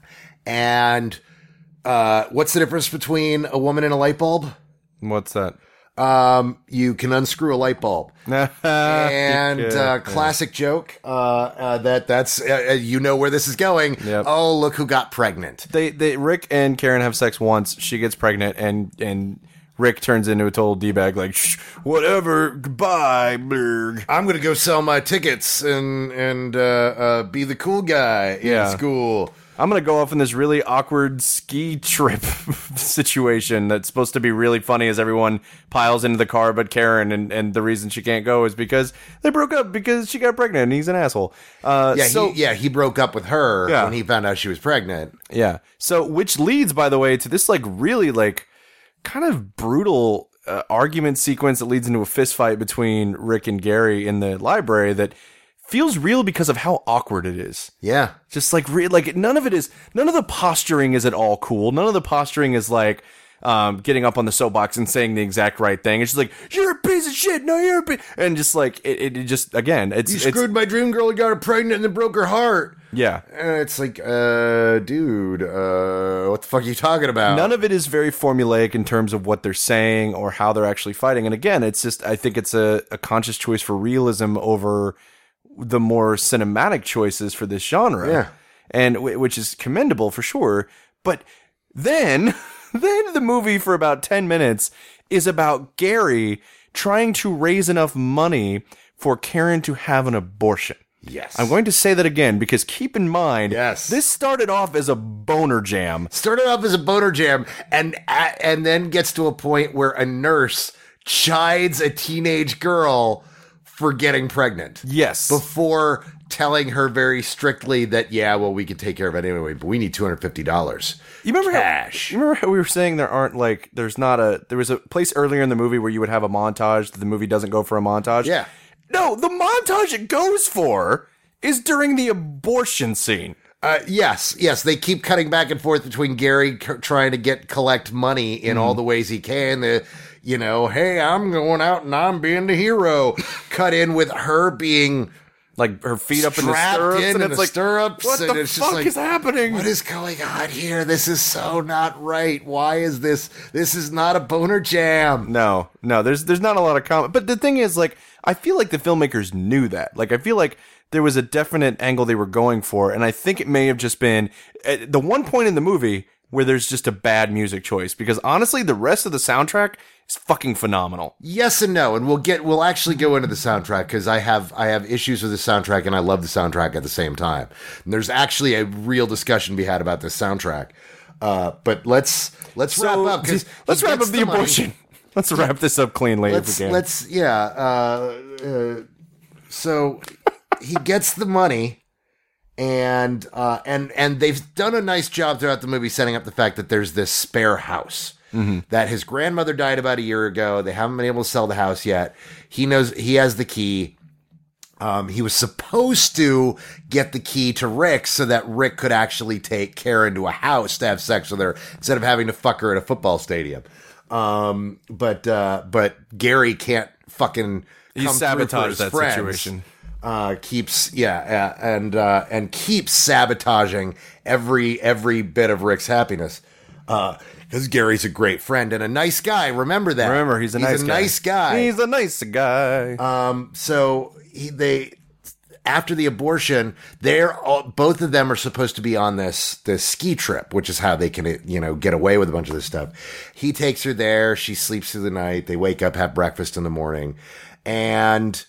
And Uh, what's the difference between a woman and a light bulb? What's that? Um, you can unscrew a light bulb. And uh, classic yeah. joke. Uh, uh, that that's uh, you know where this is going. Yep. Oh, look who got pregnant. They they Rick and Karen have sex once. She gets pregnant, and and Rick turns into a total d-bag, like, shh, whatever, goodbye, blurg. I'm gonna go sell my tickets and and uh, uh, be the cool guy in yeah. school. I'm going to go off in this really awkward ski trip situation that's supposed to be really funny as everyone piles into the car but Karen, and, and the reason she can't go is because they broke up because she got pregnant and he's an asshole. Uh, yeah, so, he, yeah, he broke up with her yeah. when he found out she was pregnant. Yeah. So, which leads, by the way, to this, like, really, like, kind of brutal uh, argument sequence that leads into a fist fight between Rick and Gary in the library that feels real because of how awkward it is. Yeah. Just like, re- like none of it is, none of the posturing is at all cool. None of the posturing is like, um, getting up on the soapbox and saying the exact right thing. It's just like, you're a piece of shit. No, you're a piece. And just like, it, it just, again, it's, you screwed it's, my dream girl and got her pregnant and then broke her heart. Yeah. And it's like, uh, dude, uh, what the fuck are you talking about? None of it is very formulaic in terms of what they're saying or how they're actually fighting. And again, it's just, I think it's a, a conscious choice for realism over the more cinematic choices for this genre. Yeah. And w- which is commendable for sure. But then, then the movie for about ten minutes is about Gary trying to raise enough money for Karen to have an abortion. Yes. I'm going to say that again because keep in mind, yes. this started off as a boner jam. Started off as a boner jam and, and then gets to a point where a nurse chides a teenage girl for getting pregnant. Yes. Before telling her very strictly that, yeah, well, we can take care of it anyway, but we need two hundred fifty dollars. You remember cash. How, you remember how we were saying there aren't like, there's not a, there was a place earlier in the movie where you would have a montage that the movie doesn't go for a montage? Yeah. No, the montage it goes for is during the abortion scene. Uh, yes, yes. They keep cutting back and forth between Gary c- trying to get collect money in mm. all the ways he can. The, you know, hey, I'm going out and I'm being the hero. Cut in with her being like her feet up in the stirrups, in and in it's the like, stirrups. what and the it's fuck just like, is happening? What is going on here? This is so not right. Why is this? This is not a boner jam. No, no. There's there's not a lot of comment. But the thing is, like, I feel like the filmmakers knew that. Like, I feel like there was a definite angle they were going for, and I think it may have just been at the one point in the movie where there's just a bad music choice, because honestly, the rest of the soundtrack is fucking phenomenal. Yes and no, and we'll get we'll actually go into the soundtrack because I have I have issues with the soundtrack and I love the soundtrack at the same time. And there's actually a real discussion to be had about this soundtrack. Uh, but let's let's So, wrap up because let's wrap up the, the abortion. Let's wrap this up cleanly let's, if we can. Let's yeah. Uh, uh, so he gets the money. And uh, and and they've done a nice job throughout the movie setting up the fact that there's this spare house mm-hmm. that his grandmother died about a year ago. They haven't been able to sell the house yet. He knows he has the key. Um, he was supposed to get the key to Rick so that Rick could actually take Karen to a house to have sex with her instead of having to fuck her at a football stadium. Um, but uh, but Gary can't fucking he sabotaged that friends. situation. Uh, keeps yeah, uh, and uh, and keeps sabotaging every every bit of Rick's happiness. Because uh, Gary's a great friend and a nice guy. Remember that. Remember, he's a nice he's a guy. nice guy. He's a nice guy. Um, so he, they after the abortion, they're all, both of them are supposed to be on this this ski trip, which is how they can you know get away with a bunch of this stuff. He takes her there. She sleeps through the night. They wake up, have breakfast in the morning, and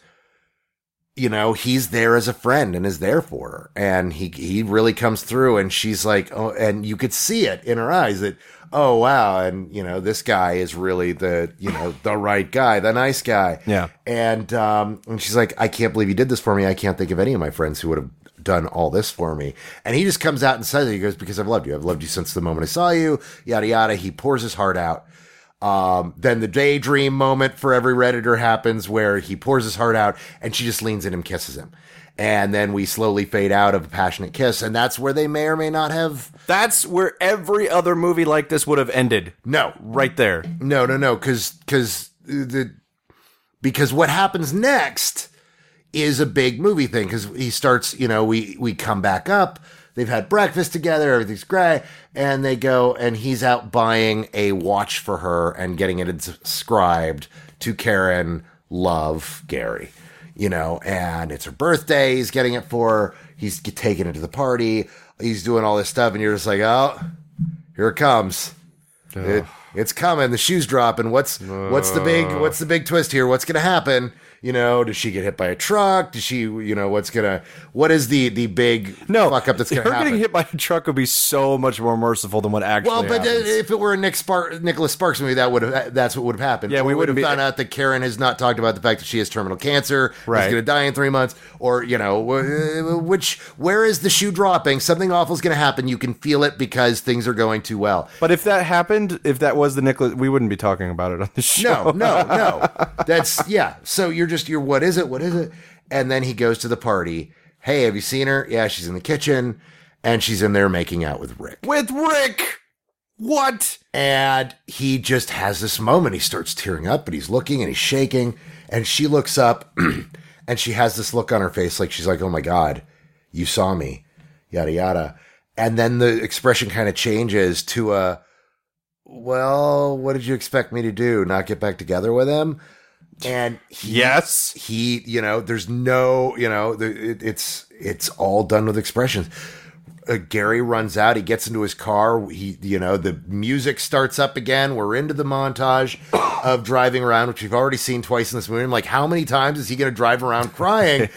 you know, he's there as a friend and is there for her. And he, he really comes through and she's like, oh, and you could see it in her eyes that, oh, wow. And, you know, this guy is really the, you know, the right guy, the nice guy. Yeah. And, um, and she's like, I can't believe you did this for me. I can't think of any of my friends who would have done all this for me. And he just comes out and says it. He goes, because I've loved you. I've loved you since the moment I saw you, yada, yada. He pours his heart out. Um, then the daydream moment for every Redditor happens where he pours his heart out and she just leans in and kisses him. And then we slowly fade out of a passionate kiss. And that's where they may or may not have. That's where every other movie like this would have ended. No. Right there. No, no, no. Cause, cause the, because what happens next is a big movie thing. Cause he starts, you know, we, we come back up. They've had breakfast together. Everything's great. And they go and he's out buying a watch for her and getting it inscribed to Karen, love, Gary, you know, and it's her birthday. He's getting it for her. He's taking it to the party. He's doing all this stuff. And you're just like, oh, here it comes. It, it's coming. The shoe's dropping. What's, what's the big, what's the big twist here? What's going to happen? You know, does she get hit by a truck? Does she, you know, what's gonna, what is the, the big no, fuck up that's gonna her happen? Getting hit by a truck would be so much more merciful than what actually Well, but happens. if it were a Nick Spark, Nicholas Sparks movie, that would have, that's what would have happened. Yeah, we would have wouldn't be- found out that Karen has not talked about the fact that she has terminal cancer. Right. She's gonna die in three months, or you know, which where is the shoe dropping? Something awful is gonna happen. You can feel it because things are going too well. But if that happened, if that was the Nicholas, we wouldn't be talking about it on the show. No, no, no. That's yeah. So you're just you're what is it? What is it? And then he goes to the party. Hey, have you seen her? Yeah, she's in the kitchen, and she's in there making out with Rick. With Rick, what? And he just has this moment. He starts tearing up, but he's looking and he's shaking. And she looks up, and she has this look on her face, like she's like, "Oh my God, you saw me," yada yada. And then the expression kind of changes to a, "Well, what did you expect me to do? Not get back together with him?" And he, yes, he, you know, there's no, you know, the, it, it's it's all done with expressions. Uh, Gary runs out. He gets into his car. He, you know, the music starts up again. We're into the montage of driving around, which we've already seen twice in this movie. I'm like, how many times is he going to drive around crying?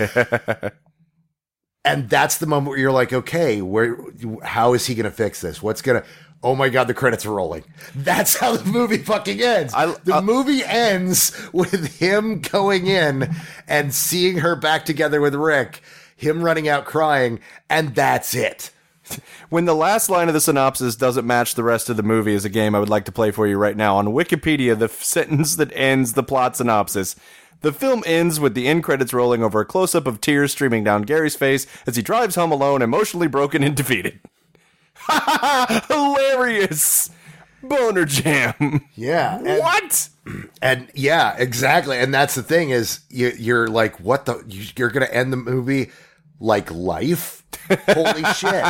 And that's the moment where you're like, okay, where, how is he going to fix this? What's going to, oh my God, the credits are rolling. That's how the movie fucking ends. I- the uh, movie ends with him going in and seeing her back together with Rick, him running out crying, and that's it. When the last line of the synopsis doesn't match the rest of the movie is a game I would like to play for you right now. On Wikipedia, the f- sentence that ends the plot synopsis. The film ends with the end credits rolling over a close-up of tears streaming down Gary's face as he drives home alone, emotionally broken and defeated. Ha ha ha! Hilarious! Boner jam. Yeah. And, What? And yeah, exactly. And that's the thing is you, you're like, what the, you, you're going to end the movie like life? Holy shit.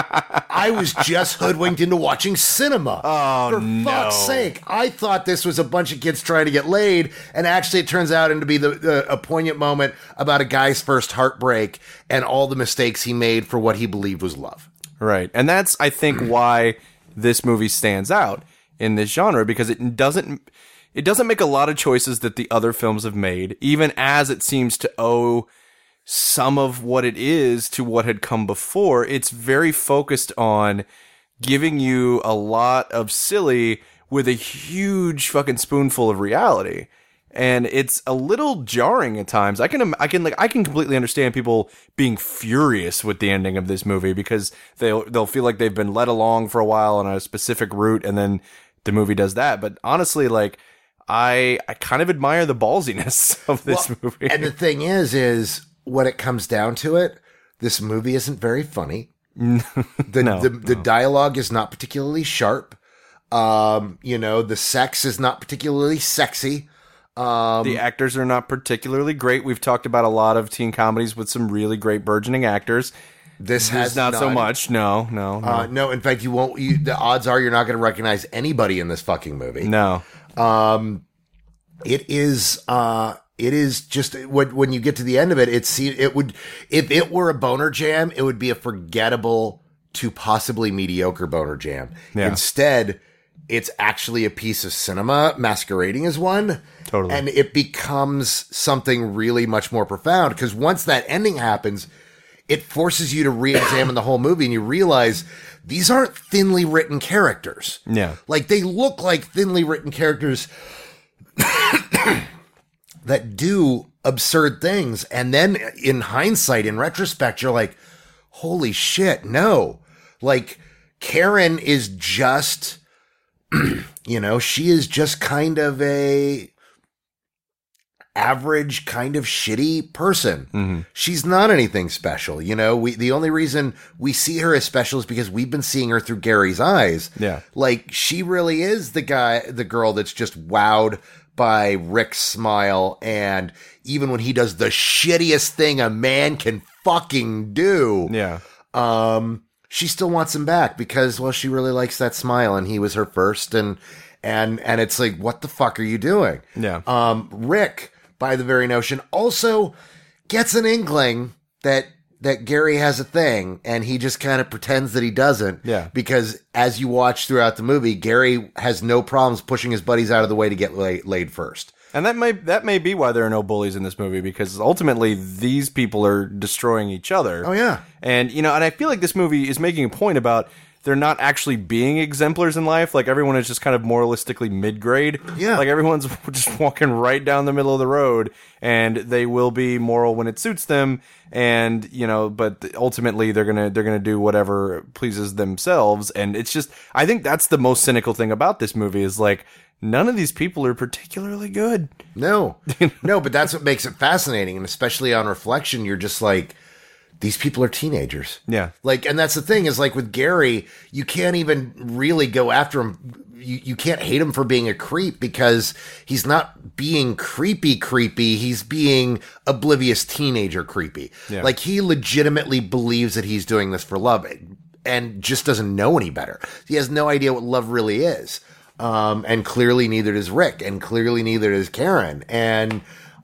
I was just hoodwinked into watching cinema. Oh, For no. fuck's sake. I thought this was a bunch of kids trying to get laid, and actually it turns out to be the, the a poignant moment about a guy's first heartbreak and all the mistakes he made for what he believed was love. Right. And that's, I think, why this movie stands out in this genre, because it doesn't it doesn't make a lot of choices that the other films have made, even as it seems to owe some of what it is to what had come before. It's very focused on giving you a lot of silly with a huge fucking spoonful of reality. And it's a little jarring at times. I can, I can, like, I can completely understand people being furious with the ending of this movie because they'll, they'll feel like they've been led along for a while on a specific route, and then the movie does that. But honestly, like, I, I kind of admire the ballsiness of this Well, movie. And the thing is, is when it comes down to it, this movie isn't very funny. The, No, the, the dialogue is not particularly sharp. Um, you know, the sex is not particularly sexy. Um, The actors are not particularly great. We've talked about a lot of teen comedies with some really great burgeoning actors. this There's has not so none. much. No, no, no. Uh, no, in fact, you won't. You, the odds are you're not going to recognize anybody in this fucking movie. no. Um, it is. Uh, it is just when when you get to the end of it, it's it would if it were a boner jam, it would be a forgettable to possibly mediocre boner jam. Yeah. Instead, it's actually a piece of cinema masquerading as one. Totally. And it becomes something really much more profound because once that ending happens, it forces you to re-examine the whole movie and you realize these aren't thinly written characters. Yeah. Like they look like thinly written characters that do absurd things. And then in hindsight, in retrospect, you're like, holy shit, no. Like Karen is just, you know, she is just kind of a average kind of shitty person. Mm-hmm. She's not anything special. You know, we, the only reason we see her as special is because we've been seeing her through Gary's eyes. Yeah. Like she really is the guy, the girl that's just wowed by Rick's smile. And even when he does the shittiest thing a man can fucking do. Yeah. Um, she still wants him back because, well, she really likes that smile and he was her first. And, and, and it's like, what the fuck are you doing? Yeah. Um, Rick, by the very notion, also gets an inkling that, that Gary has a thing and he just kind of pretends that he doesn't. Yeah. Because as you watch throughout the movie, Gary has no problems pushing his buddies out of the way to get laid, laid first. And that may that may be why there are no bullies in this movie, because ultimately these people are destroying each other. Oh, yeah. And, you know, and I feel like this movie is making a point about they're not actually being exemplars in life. Like, everyone is just kind of moralistically mid-grade. Yeah. Like, everyone's just walking right down the middle of the road, and they will be moral when it suits them. And, you know, but ultimately they're going to, they're going to do whatever pleases themselves. And it's just, I think that's the most cynical thing about this movie is, like, none of these people are particularly good. No, no, but that's what makes it fascinating. And especially on reflection, you're just like, these people are teenagers. Yeah. Like, and that's the thing is like with Gary, you can't even really go after him. You, you can't hate him for being a creep because he's not being creepy, creepy. He's being oblivious teenager creepy. Yeah. Like he legitimately believes that he's doing this for love and just doesn't know any better. He has no idea what love really is. Um, and clearly neither does Rick and clearly neither does Karen. And,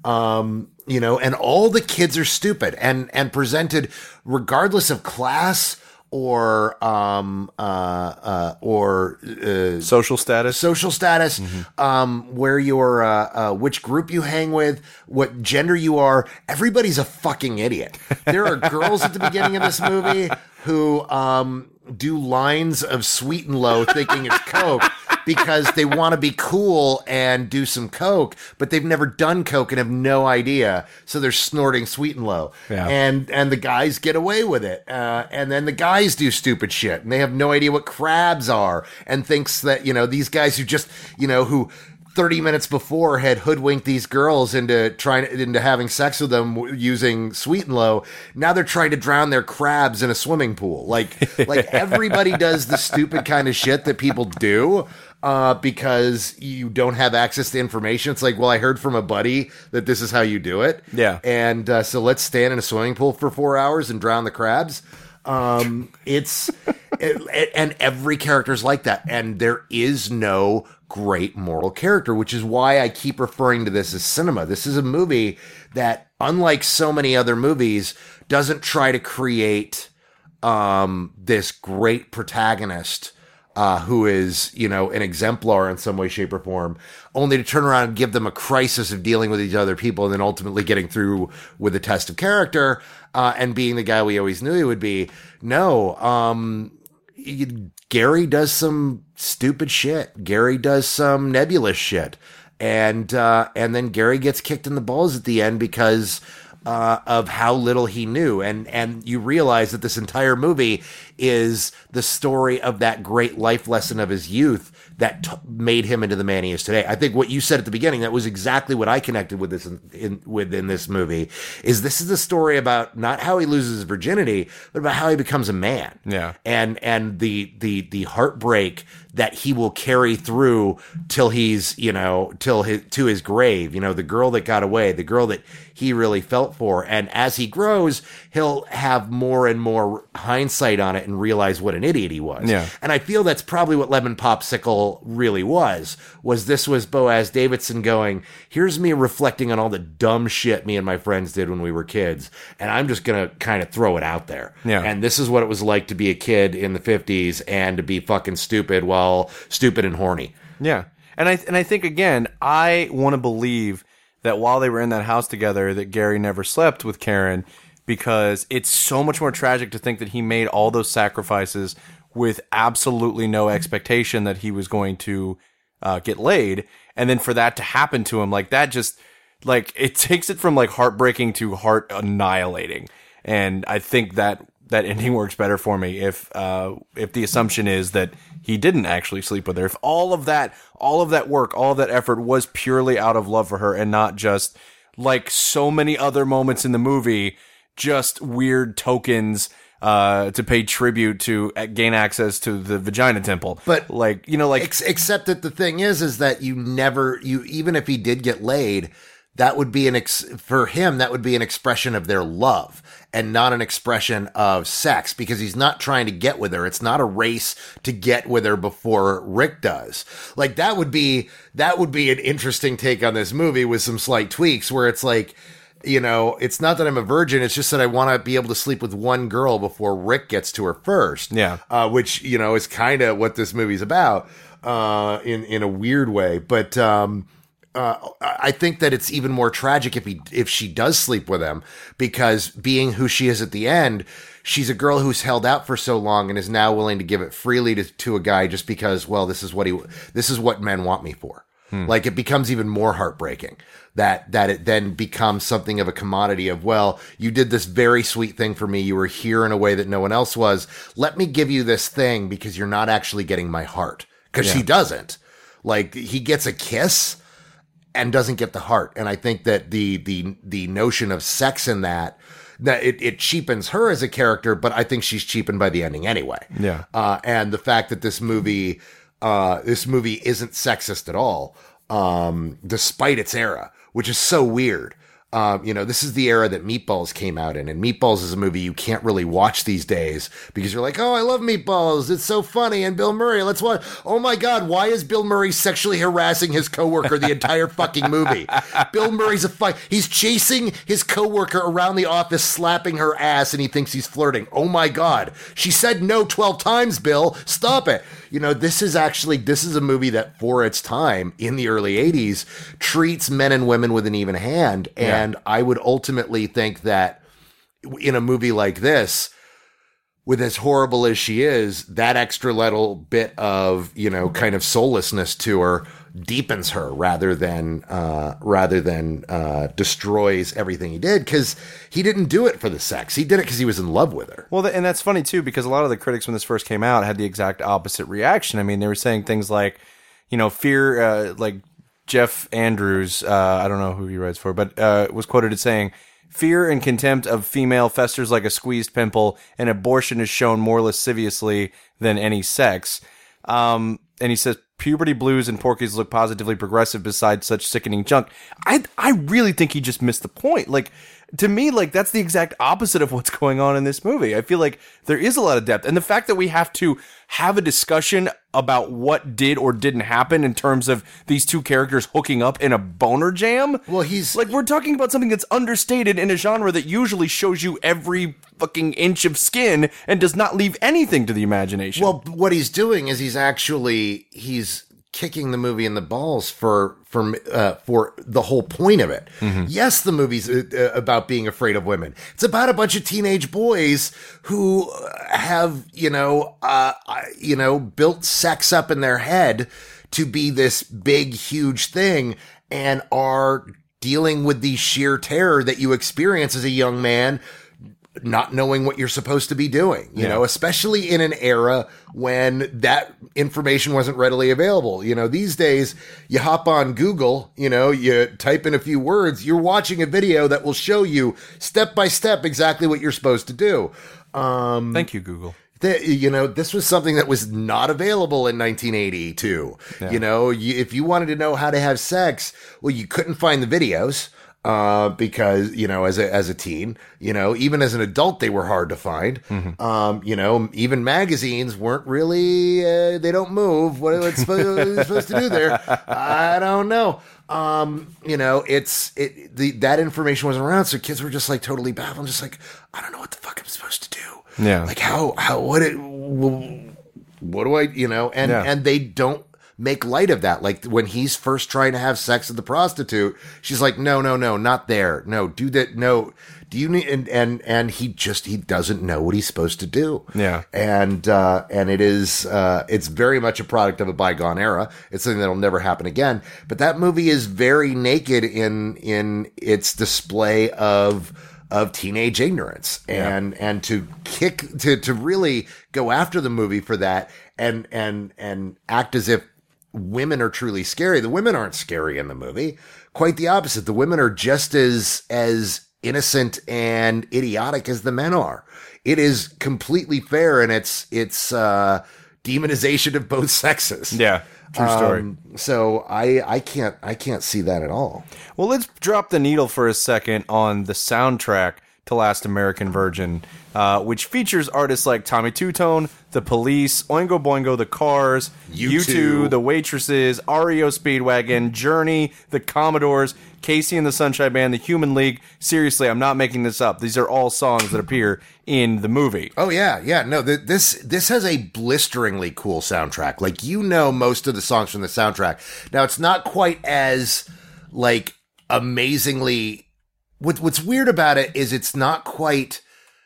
um, you know, and all the kids are stupid and, and presented regardless of class or, um, uh, uh, or, uh, Social status. social status, um, where you're, uh, uh, which group you hang with, what gender you are. Everybody's a fucking idiot. There are girls at the beginning of this movie who, um, do lines of Sweet and Low thinking it's Coke because they want to be cool and do some Coke, but they've never done Coke and have no idea. So they're snorting Sweet and Low. Yeah. And and the guys get away with it. Uh, and then the guys do stupid shit and they have no idea what crabs are and thinks that, you know, these guys who just, you know, who thirty minutes before had hoodwinked these girls into trying into having sex with them using Sweet and Low. Now they're trying to drown their crabs in a swimming pool. Like, like everybody does the stupid kind of shit that people do. Uh, because you don't have access to information. It's like, well, I heard from a buddy that this is how you do it. Yeah. And uh, so let's stand in a swimming pool for four hours and drown the crabs. Um, it's, it, and every character is like that. And there is no great moral character, which is why I keep referring to this as cinema. This is a movie that, unlike so many other movies, doesn't try to create um, this great protagonist Uh, who is, you know, an exemplar in some way, shape, or form, only to turn around and give them a crisis of dealing with these other people and then ultimately getting through with the test of character uh, and being the guy we always knew he would be. No, um, he, Gary does some stupid shit. Gary does some nebulous shit. And, uh, and then Gary gets kicked in the balls at the end because Uh, of how little he knew. And, and you realize that this entire movie is the story of that great life lesson of his youth that t- made him into the man he is today. I think what you said at the beginning, that was exactly what I connected with this in, in within this movie, is this is the story about not how he loses his virginity, but about how he becomes a man. Yeah. And, and the, the, the heartbreak that he will carry through till he's, you know, till his, to his grave, you know, the girl that got away, the girl that he really felt for. And as he grows, he'll have more and more hindsight on it and realize what an idiot he was. Yeah. And I feel that's probably what Lemon Popsicle really was, was this was Boaz Davidson going, here's me reflecting on all the dumb shit me and my friends did when we were kids. And I'm just going to kind of throw it out there. Yeah. And this is what it was like to be a kid in the fifties and to be fucking stupid while stupid and horny. Yeah. And I, and I think, again, I want to believe that while they were in that house together, that Gary never slept with Karen, because it's so much more tragic to think that he made all those sacrifices with absolutely no expectation that he was going to uh, get laid. And then for that to happen to him, like that just, like, it takes it from like heartbreaking to heart annihilating. And I think that that ending works better for me if, uh, if the assumption is that he didn't actually sleep with her. If all of that, all of that work, all of that effort was purely out of love for her and not just like so many other moments in the movie, just weird tokens uh to pay tribute to uh, gain access to the vagina temple. But like, you know, like ex- except that the thing is is that you never you even if he did get laid, that would be an ex- for him that would be an expression of their love and not an expression of sex, because he's not trying to get with her. It's not a race to get with her before Rick does. Like that would be that would be an interesting take on this movie with some slight tweaks where it's like, you know, it's not that I'm a virgin. It's just that I want to be able to sleep with one girl before Rick gets to her first. Yeah. Uh, which, you know, is kind of what this movie's about, uh, in, in a weird way. But, um, uh, I think that it's even more tragic if he, if she does sleep with him, because being who she is at the end, she's a girl who's held out for so long and is now willing to give it freely to, to a guy just because, well, this is what he, this is what men want me for. Hmm. Like it becomes even more heartbreaking that, that it then becomes something of a commodity of, well, you did this very sweet thing for me. You were here in a way that no one else was. Let me give you this thing because you're not actually getting my heart. Cause yeah. she doesn't. Like he gets a kiss and doesn't get the heart. And I think that the, the, the notion of sex in that, that it, it cheapens her as a character, but I think she's cheapened by the ending anyway. Yeah. Uh, and the fact that this movie, Uh, this movie isn't sexist at all, um, despite its era, which is so weird. Um, you know, this is the era that Meatballs came out in, and Meatballs is a movie you can't really watch these days because you're like, oh, I love Meatballs. It's so funny. And Bill Murray, let's watch. Oh my God, why is Bill Murray sexually harassing his coworker the entire fucking movie? Bill Murray's a fight. He's chasing his coworker around the office, slapping her ass, and he thinks he's flirting. Oh my God. She said no twelve times, Bill. Stop it. You know, this is actually, this is a movie that for its time in the early eighties treats men and women with an even hand. And yeah. I would ultimately think that in a movie like this, with as horrible as she is, that extra little bit of, you know, kind of soullessness to her deepens her rather than uh, rather than uh, destroys everything he did, because he didn't do it for the sex. He did it because he was in love with her. Well, and that's funny, too, because a lot of the critics when this first came out had the exact opposite reaction. I mean, they were saying things like, you know, fear, uh, like Jeff Andrews, uh, I don't know who he writes for, but uh, was quoted as saying, fear and contempt of female festers like a squeezed pimple, and abortion is shown more lasciviously than any sex. Um, and he says, puberty blues and Porky's look positively progressive besides such sickening junk. I I really think he just missed the point. Like, to me, like, that's the exact opposite of what's going on in this movie. I feel like there is a lot of depth. And the fact that we have to have a discussion about what did or didn't happen in terms of these two characters hooking up in a boner jam. Well, he's... Like, we're talking about something that's understated in a genre that usually shows you every fucking inch of skin and does not leave anything to the imagination. Well, what he's doing is he's actually... He's... kicking the movie in the balls for for uh, for the whole point of it. Mm-hmm. Yes, the movie's uh, about being afraid of women. It's about a bunch of teenage boys who have, you know, uh, you know, built sex up in their head to be this big, huge thing, and are dealing with the sheer terror that you experience as a young man, not knowing what you're supposed to be doing, you yeah. know, especially in an era when that information wasn't readily available. You know, these days you hop on Google, you know, you type in a few words, you're watching a video that will show you step by step exactly what you're supposed to do. Um, Thank you, Google. The, you know, this was something that was not available in nineteen eighty-two. Yeah. You know, you, if you wanted to know how to have sex, well, you couldn't find the videos. Uh, because, you know, as a, as a teen, you know, even as an adult, they were hard to find. Mm-hmm. Um, you know, even magazines weren't really, uh, they don't move. What it's supposed, supposed to do there? I don't know. Um, you know, it's, it, the, that information wasn't around. So kids were just like totally baffled. Just like, I don't know what the fuck I'm supposed to do. Yeah. Like how, how, what it, what do I, you know, and, yeah. and they don't make light of that. Like when he's first trying to have sex with the prostitute, she's like, no, no, no, not there. No, do that. No, do you need, and, and, and he just, he doesn't know what he's supposed to do. Yeah. And, uh, and it is, uh, it's very much a product of a bygone era. It's something that'll never happen again. But that movie is very naked in, in its display of, of teenage ignorance, and, yeah. and to kick, to, to really go after the movie for that and, and, and act as if women are truly scary. The women aren't scary in the movie. Quite the opposite. The women are just as, as innocent and idiotic as the men are. It is completely fair, and it's, it's, uh, demonization of both sexes. Yeah. True story. Um, so I, I can't, I can't see that at all. Well, let's drop the needle for a second on the soundtrack to Last American Virgin, uh, which features artists like Tommy Two-Tone, The Police, Oingo Boingo, The Cars, U two, The Waitresses, R E O Speedwagon, Journey, The Commodores, Casey and the Sunshine Band, The Human League. Seriously, I'm not making this up. These are all songs that appear in the movie. Oh yeah, yeah. No, th- this this has a blisteringly cool soundtrack. Like, you know, most of the songs from the soundtrack. Now, it's not quite as like amazingly. What, what's weird about it is it's not quite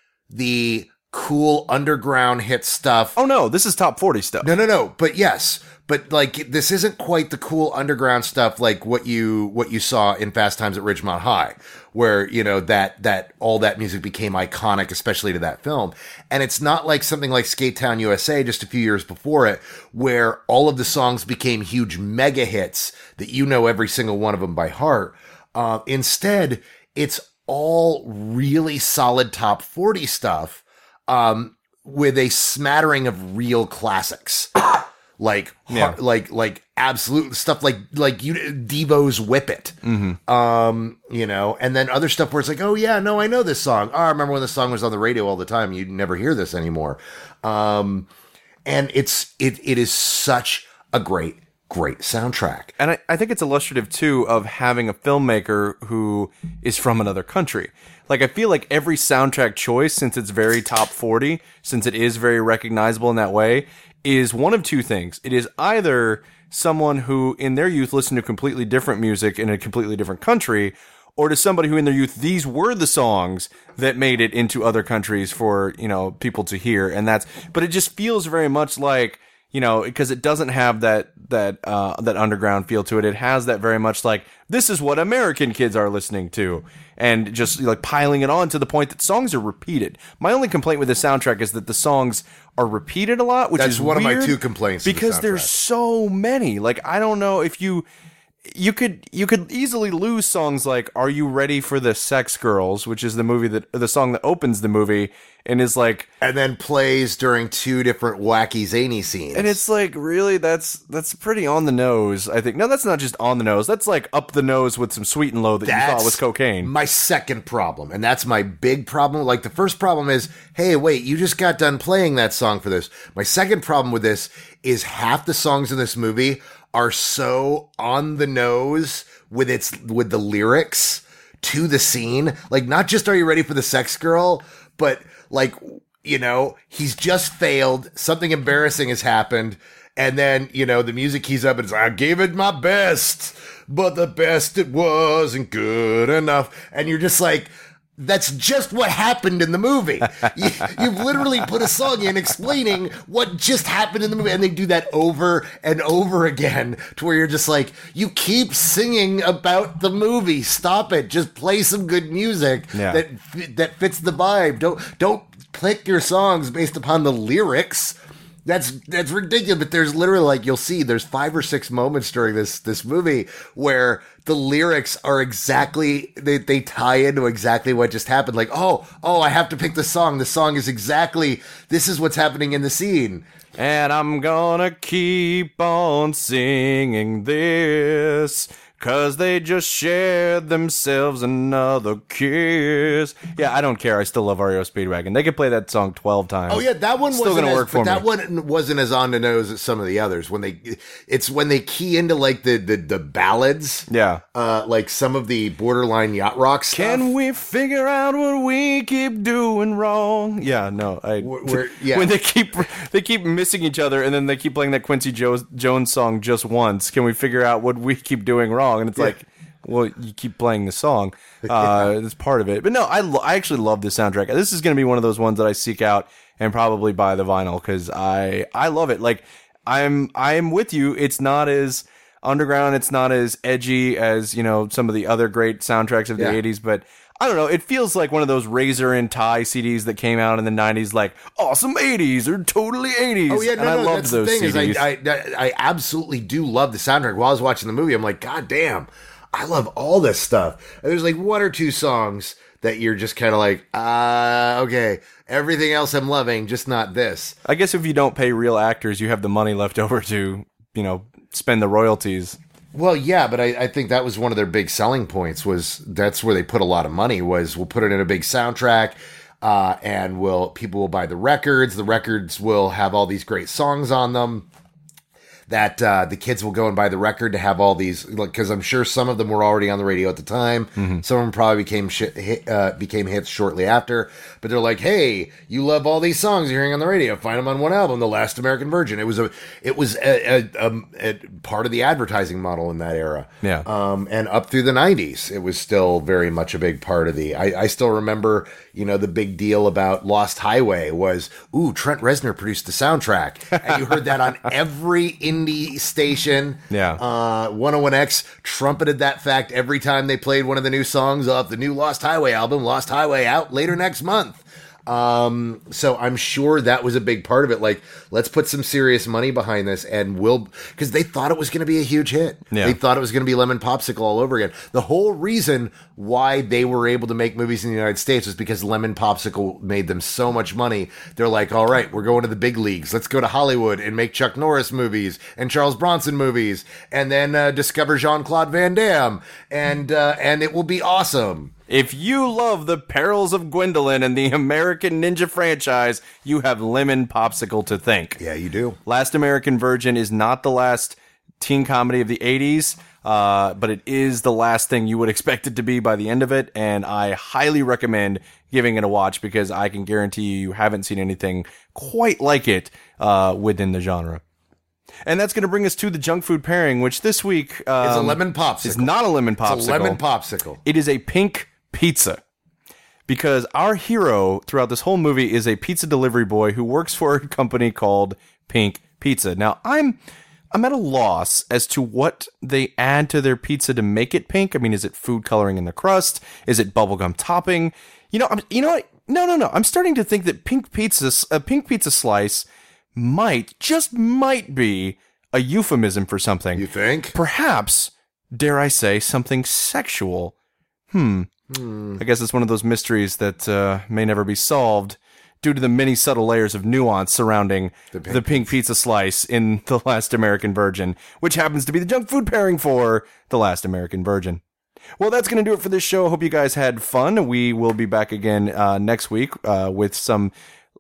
the cool underground hit stuff. Oh no, this is top forty stuff. No, no, no. But yes, but like this isn't quite the cool underground stuff like what you what you saw in Fast Times at Ridgemont High, where, you know, that that all that music became iconic, especially to that film. And it's not like something like Skate Town U S A just a few years before it, where all of the songs became huge mega hits that you know every single one of them by heart. Uh, instead, it's all really solid top forty stuff, um, with a smattering of real classics, like, yeah. like, like absolute stuff like, like you, Devo's Whip It, mm-hmm. um, you know, and then other stuff where it's like, oh yeah, no, I know this song. Oh, I remember when the song was on the radio all the time. You'd never hear this anymore. Um, and it's, it, it is such a great, great soundtrack. And I, I think it's illustrative, too, of having a filmmaker who is from another country. Like, I feel like every soundtrack choice, since it's very top forty, since it is very recognizable in that way, is one of two things. It is either someone who, in their youth, listened to completely different music in a completely different country, or to somebody who in their youth, these were the songs that made it into other countries for, you know, people to hear. And that's, but it just feels very much like, you know, because it doesn't have that, that, uh, that underground feel to it. It has that very much like, this is what American kids are listening to. And just like piling it on to the point that songs are repeated. My only complaint with the soundtrack is that the songs are repeated a lot, which That's is one of my weird two complaints. with the because there's soundtrack. so many. Like, I don't know if you, you could, you could easily lose songs like "Are You Ready for the Sex Girls," which is the movie that, the song that opens the movie, and is like, and then plays during two different wacky zany scenes. and it's like, really, that's that's pretty on the nose. I think no, that's not just on the nose. That's like up the nose with some sweet and low that you thought That's was cocaine. My second problem, and that's my big problem. Like the first problem is, hey, wait, you just got done playing that song for this. My second problem with this is half the songs in this movie are so on the nose with its with the lyrics to the scene. Like, not just "Are you ready for the sex girl," but like, you know, he's just failed. Something embarrassing has happened. And then, you know, the music keys up and it's, I gave it my best, but the best it wasn't good enough. And you're just like, that's just what happened in the movie. you, you've literally put a song in explaining what just happened in the movie. And they do that over and over again to where you're just like, you keep singing about the movie. Stop it. Just play some good music Yeah. that that fits the vibe. Don't, don't pick your songs based upon the lyrics. That's that's ridiculous. But there's literally, like, you'll see there's five or six moments during this this movie where the lyrics are exactly, they, they tie into exactly what just happened. Like, oh, oh, I have to pick the song. The song is exactly, this is what's happening in the scene. And I'm gonna keep on singing this, 'cause they just shared themselves another kiss. Yeah, I don't care. I still love R E O Speedwagon. They could play that song twelve times. Oh yeah, that one Still wasn't gonna as, work but for that me. one wasn't as on the nose as some of the others. When they, it's when they key into like the the, the ballads. Yeah. Uh, like some of the borderline yacht rock stuff. Can we figure out what we keep doing wrong? Yeah, no, I. We're- we're- yeah. When they keep they keep missing each other, and then they keep playing that Quincy Jo- Jones song just once. Can we figure out what we keep doing wrong? And it's Yeah. like, well, you keep playing the song. Uh, That's part of it. But no, I lo- I actually love this soundtrack. This is going to be one of those ones that I seek out and probably buy the vinyl because I I love it. Like I'm I'm with you. It's not as underground. It's not as edgy as, you know, some of the other great soundtracks of the Yeah. eighties, but I don't know. It feels like one of those razor and tie C Ds that came out in the nineties, like awesome eighties or totally eighties. Oh yeah, no, and I no, loved that's those the thing C Ds. is I, I I absolutely do love the soundtrack. While I was watching the movie, I'm like, God damn, I love all this stuff. And there's like one or two songs that you're just kind of like, uh, okay, everything else I'm loving, just not this. I guess if you don't pay real actors, you have the money left over to, you know, spend the royalties. Well, yeah, but I, I think that was one of their big selling points. Was that's where they put a lot of money. Was we'll put it in a big soundtrack, uh, and will people will buy the records. The records will have all these great songs on them. That uh, the kids will go and buy the record to have all these, because I'm sure some of them were already on the radio at the time. Mm-hmm. Some of them probably became shit, hit, uh, became hits shortly after. But they're like, "Hey, you love all these songs you're hearing on the radio. Find them on one album, The Last American Virgin." It was a, it was a, a, a, a part of the advertising model in that era. Yeah. Um, and up through the nineties, it was still very much a big part of the. I, I still remember, you know, the big deal about Lost Highway was, ooh, Trent Reznor produced the soundtrack, and you heard that on every indie station. Yeah. Uh, one oh one X trumpeted that fact every time they played one of the new songs off the new Lost Highway album. Lost Highway out later next month. Um, so I'm sure that was a big part of it. Like, let's put some serious money behind this, and we'll, because they thought it was going to be a huge hit. Yeah. They thought it was going to be Lemon Popsicle all over again. The whole reason why they were able to make movies in the United States was because Lemon Popsicle made them so much money. They're like, all right, we're going to the big leagues. Let's go to Hollywood and make Chuck Norris movies and Charles Bronson movies, and then uh, discover Jean-Claude Van Damme, and uh, and it will be awesome. If you love the perils of Gwendolyn and the American Ninja franchise, you have Lemon Popsicle to thank. Yeah, you do. Last American Virgin is not the last teen comedy of the eighties, uh, but it is the last thing you would expect it to be by the end of it, and I highly recommend giving it a watch because I can guarantee you you haven't seen anything quite like it uh, within the genre. And that's going to bring us to the junk food pairing, which this week um, It's a lemon popsicle. Is not a lemon popsicle. It's a lemon popsicle. It is a pink pizza. Because our hero throughout this whole movie is a pizza delivery boy who works for a company called Pink Pizza. Now, I'm I'm at a loss as to what they add to their pizza to make it pink. I mean, is it food coloring in the crust? Is it bubblegum topping? You know, I'm, you know what? No, no, no. I'm starting to think that pink pizza, a pink pizza slice might, just might be a euphemism for something. You think? Perhaps, dare I say, something sexual. Hmm. Hmm. I guess it's one of those mysteries that uh, may never be solved due to the many subtle layers of nuance surrounding the pink, the pink pizza slice in The Last American Virgin, which happens to be the junk food pairing for The Last American Virgin. Well, that's going to do it for this show. Hope you guys had fun. We will be back again uh, next week uh, with some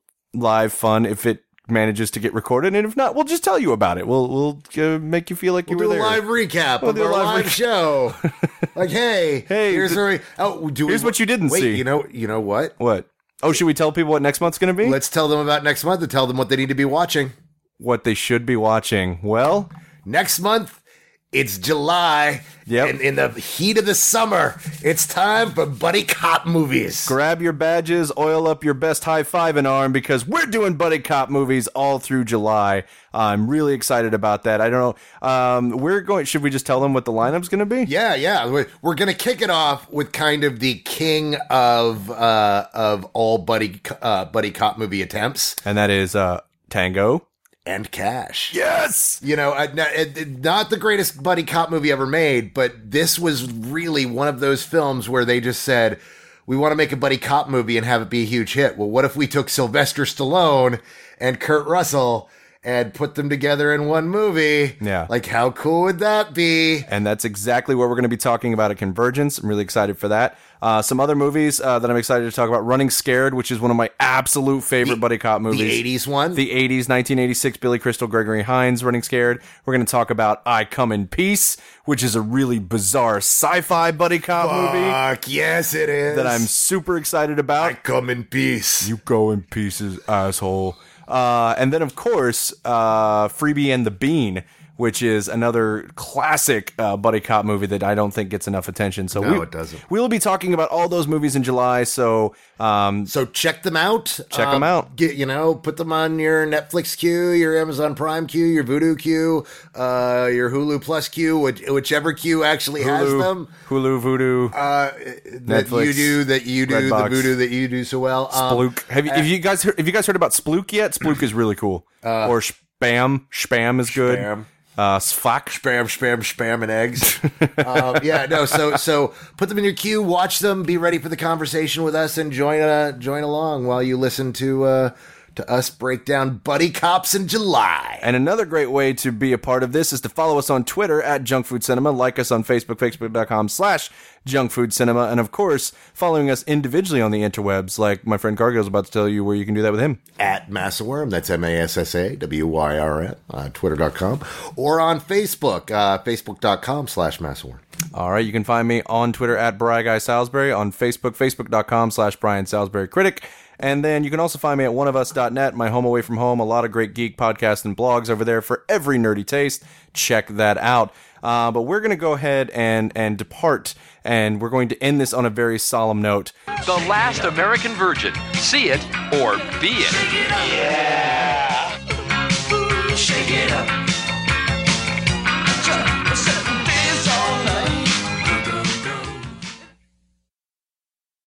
live fun if it manages to get recorded, and if not, we'll just tell you about it. We'll we'll uh, make you feel like you we'll were do there. a live recap we'll of do a our live live re- show. Like, hey, hey, here's th- where we, oh, do here's we, what you didn't wait, see. You know, you know what? What? Oh, should we tell people what next month's going to be? Let's tell them about next month and tell them what they need to be watching. What they should be watching. Well, next month, it's July. Yep. And in the heat of the summer, it's time for buddy cop movies. Grab your badges, oil up your best high-fiving arm, because we're doing buddy cop movies all through July. I'm really excited about that. I don't know. Um, we're going. Should we just tell them what the lineup's going to be? Yeah, yeah. We're, we're going to kick it off with kind of the king of uh, of all buddy uh, buddy cop movie attempts, and that is uh, Tango and Cash. Yes! You know, uh, not the greatest buddy cop movie ever made, but this was really one of those films where they just said, we want to make a buddy cop movie and have it be a huge hit. Well, what if we took Sylvester Stallone and Kurt Russell and put them together in one movie? Yeah. Like, how cool would that be? And that's exactly what we're going to be talking about at Convergence. I'm really excited for that. Uh, some other movies uh, that I'm excited to talk about. Running Scared, which is one of my absolute favorite the, buddy cop movies. The eighties one? The eighties, nineteen eighty-six, Billy Crystal, Gregory Hines, Running Scared. We're going to talk about I Come in Peace, which is a really bizarre sci-fi buddy cop Fuck, movie. Fuck, yes it is. That I'm super excited about. I Come in Peace. You go in pieces, asshole. Uh, and then, of course, uh, Freebie and the Bean, which is another classic uh, buddy cop movie that I don't think gets enough attention. So no, we, it doesn't. We will be talking about all those movies in July. So, um, so check them out. Check um, them out. Get you know, put them on your Netflix queue, your Amazon Prime queue, your Vudu queue, uh, your Hulu Plus queue, which, whichever queue actually Hulu, has them. Hulu, Vudu, uh, that Netflix, you do, that you do, Redbox, the Vudu that you do so well. Um, Splook. Have you, have you guys heard, have you guys heard about Splook yet? Splook is really cool. Uh, or Spam. Spam is good. Spam. Uh, Sfak. Spam, spam, spam, and eggs. um, yeah, no. So, so put them in your queue, watch them, be ready for the conversation with us, and join, uh, join along while you listen to, uh, to us break down buddy cops in July. And another great way to be a part of this is to follow us on Twitter at Junk Food Cinema, like us on Facebook, facebook.com slash Junk Food Cinema, and of course, following us individually on the interwebs, like my friend Cargill is about to tell you where you can do that with him. At Massaworm, that's M A S S A W Y R M, uh, twitter dot com, or on Facebook, uh, facebook.com slash Massaworm. All right, you can find me on Twitter at Bri Guy Salisbury, on Facebook, facebook.com slash Brian Salisbury Critic. And then you can also find me at one of us dot net, my home away from home. A lot of great geek podcasts and blogs over there for every nerdy taste. Check that out. Uh, but we're going to go ahead and, and depart, and we're going to end this on a very solemn note. The Last American Virgin. See it or be it. Yeah.